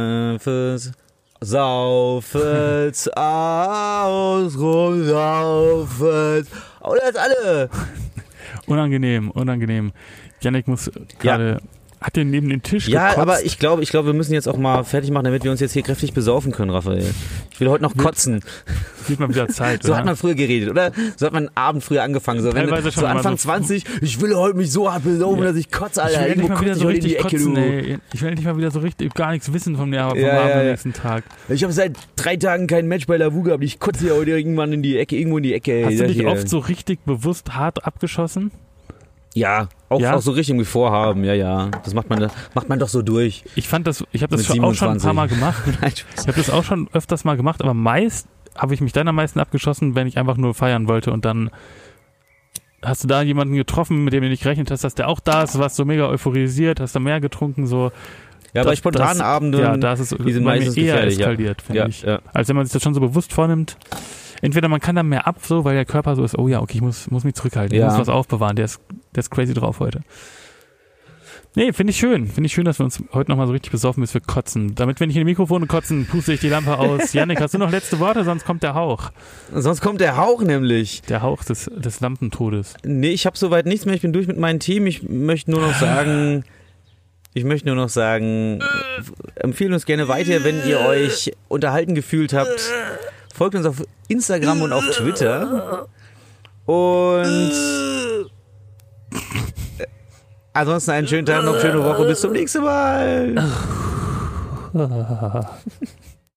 saufet's aus, rum saufet's. Oh, das alle. Unangenehm. Yannick muss gerade, hat den neben den Tisch gekotzt. Ja, aber ich glaube, wir müssen jetzt auch mal fertig machen, damit wir uns jetzt hier kräftig besaufen können, Raphael. Ich will heute noch kotzen. Wird mal wieder Zeit, So oder? hat man früher geredet, oder? So hat man einen Abend früher angefangen. So, Teilweise schon so immer Anfang so- 20, ich will heute mich so hart besaufen, dass ich kotze, Alter. Ich will Irgendwo endlich mal wieder kotze so ich heute in die richtig Ecke, kotzen, du. ey. Ich will endlich mal wieder so richtig gar nichts wissen vom Abend Ja. am nächsten Tag. Ich habe seit 3 Tagen kein Match bei Lavu gehabt. Ich kotze hier heute irgendwann in die Ecke, irgendwo in die Ecke. Ey. Hast du dich Hier. oft so richtig bewusst hart abgeschossen? Ja, auch so richtig irgendwie vorhaben, ja. Das macht man doch so durch. Ich habe das Mit auch schon ein 27. paar Mal gemacht. Nein, Ich habe das auch schon öfters mal gemacht, aber meist habe ich mich dann am meisten abgeschossen, wenn ich einfach nur feiern wollte und dann hast du da jemanden getroffen, mit dem du nicht gerechnet hast, dass der auch da ist, warst so mega euphorisiert, hast da mehr getrunken, so. ja, bei spontanen Abenden, Ja, da ist es die sind bei mir meistens eher gefährlich, ja. eskaliert, finde Ja, ich. ja. Als wenn man sich das schon so bewusst vornimmt. Entweder man kann dann mehr ab, so, weil der Körper so ist, oh ja, okay, ich muss mich zurückhalten, Ja. ich muss was aufbewahren, der ist crazy drauf heute. Nee, finde ich schön, dass wir uns heute nochmal so richtig besoffen, bis wir kotzen. Damit wir nicht in die Mikrofone kotzen, puste ich die Lampe aus. Yannick, hast du noch letzte Worte? Sonst kommt der Hauch. Sonst kommt der Hauch nämlich. Der Hauch des Lampentodes. Nee, ich habe soweit nichts mehr. Ich bin durch mit meinem Team. Ich möchte nur noch sagen, empfehlen uns gerne weiter, wenn ihr euch unterhalten gefühlt habt. Folgt uns auf Instagram und auf Twitter. Und ansonsten einen schönen Tag noch, schöne Woche. Bis zum nächsten Mal.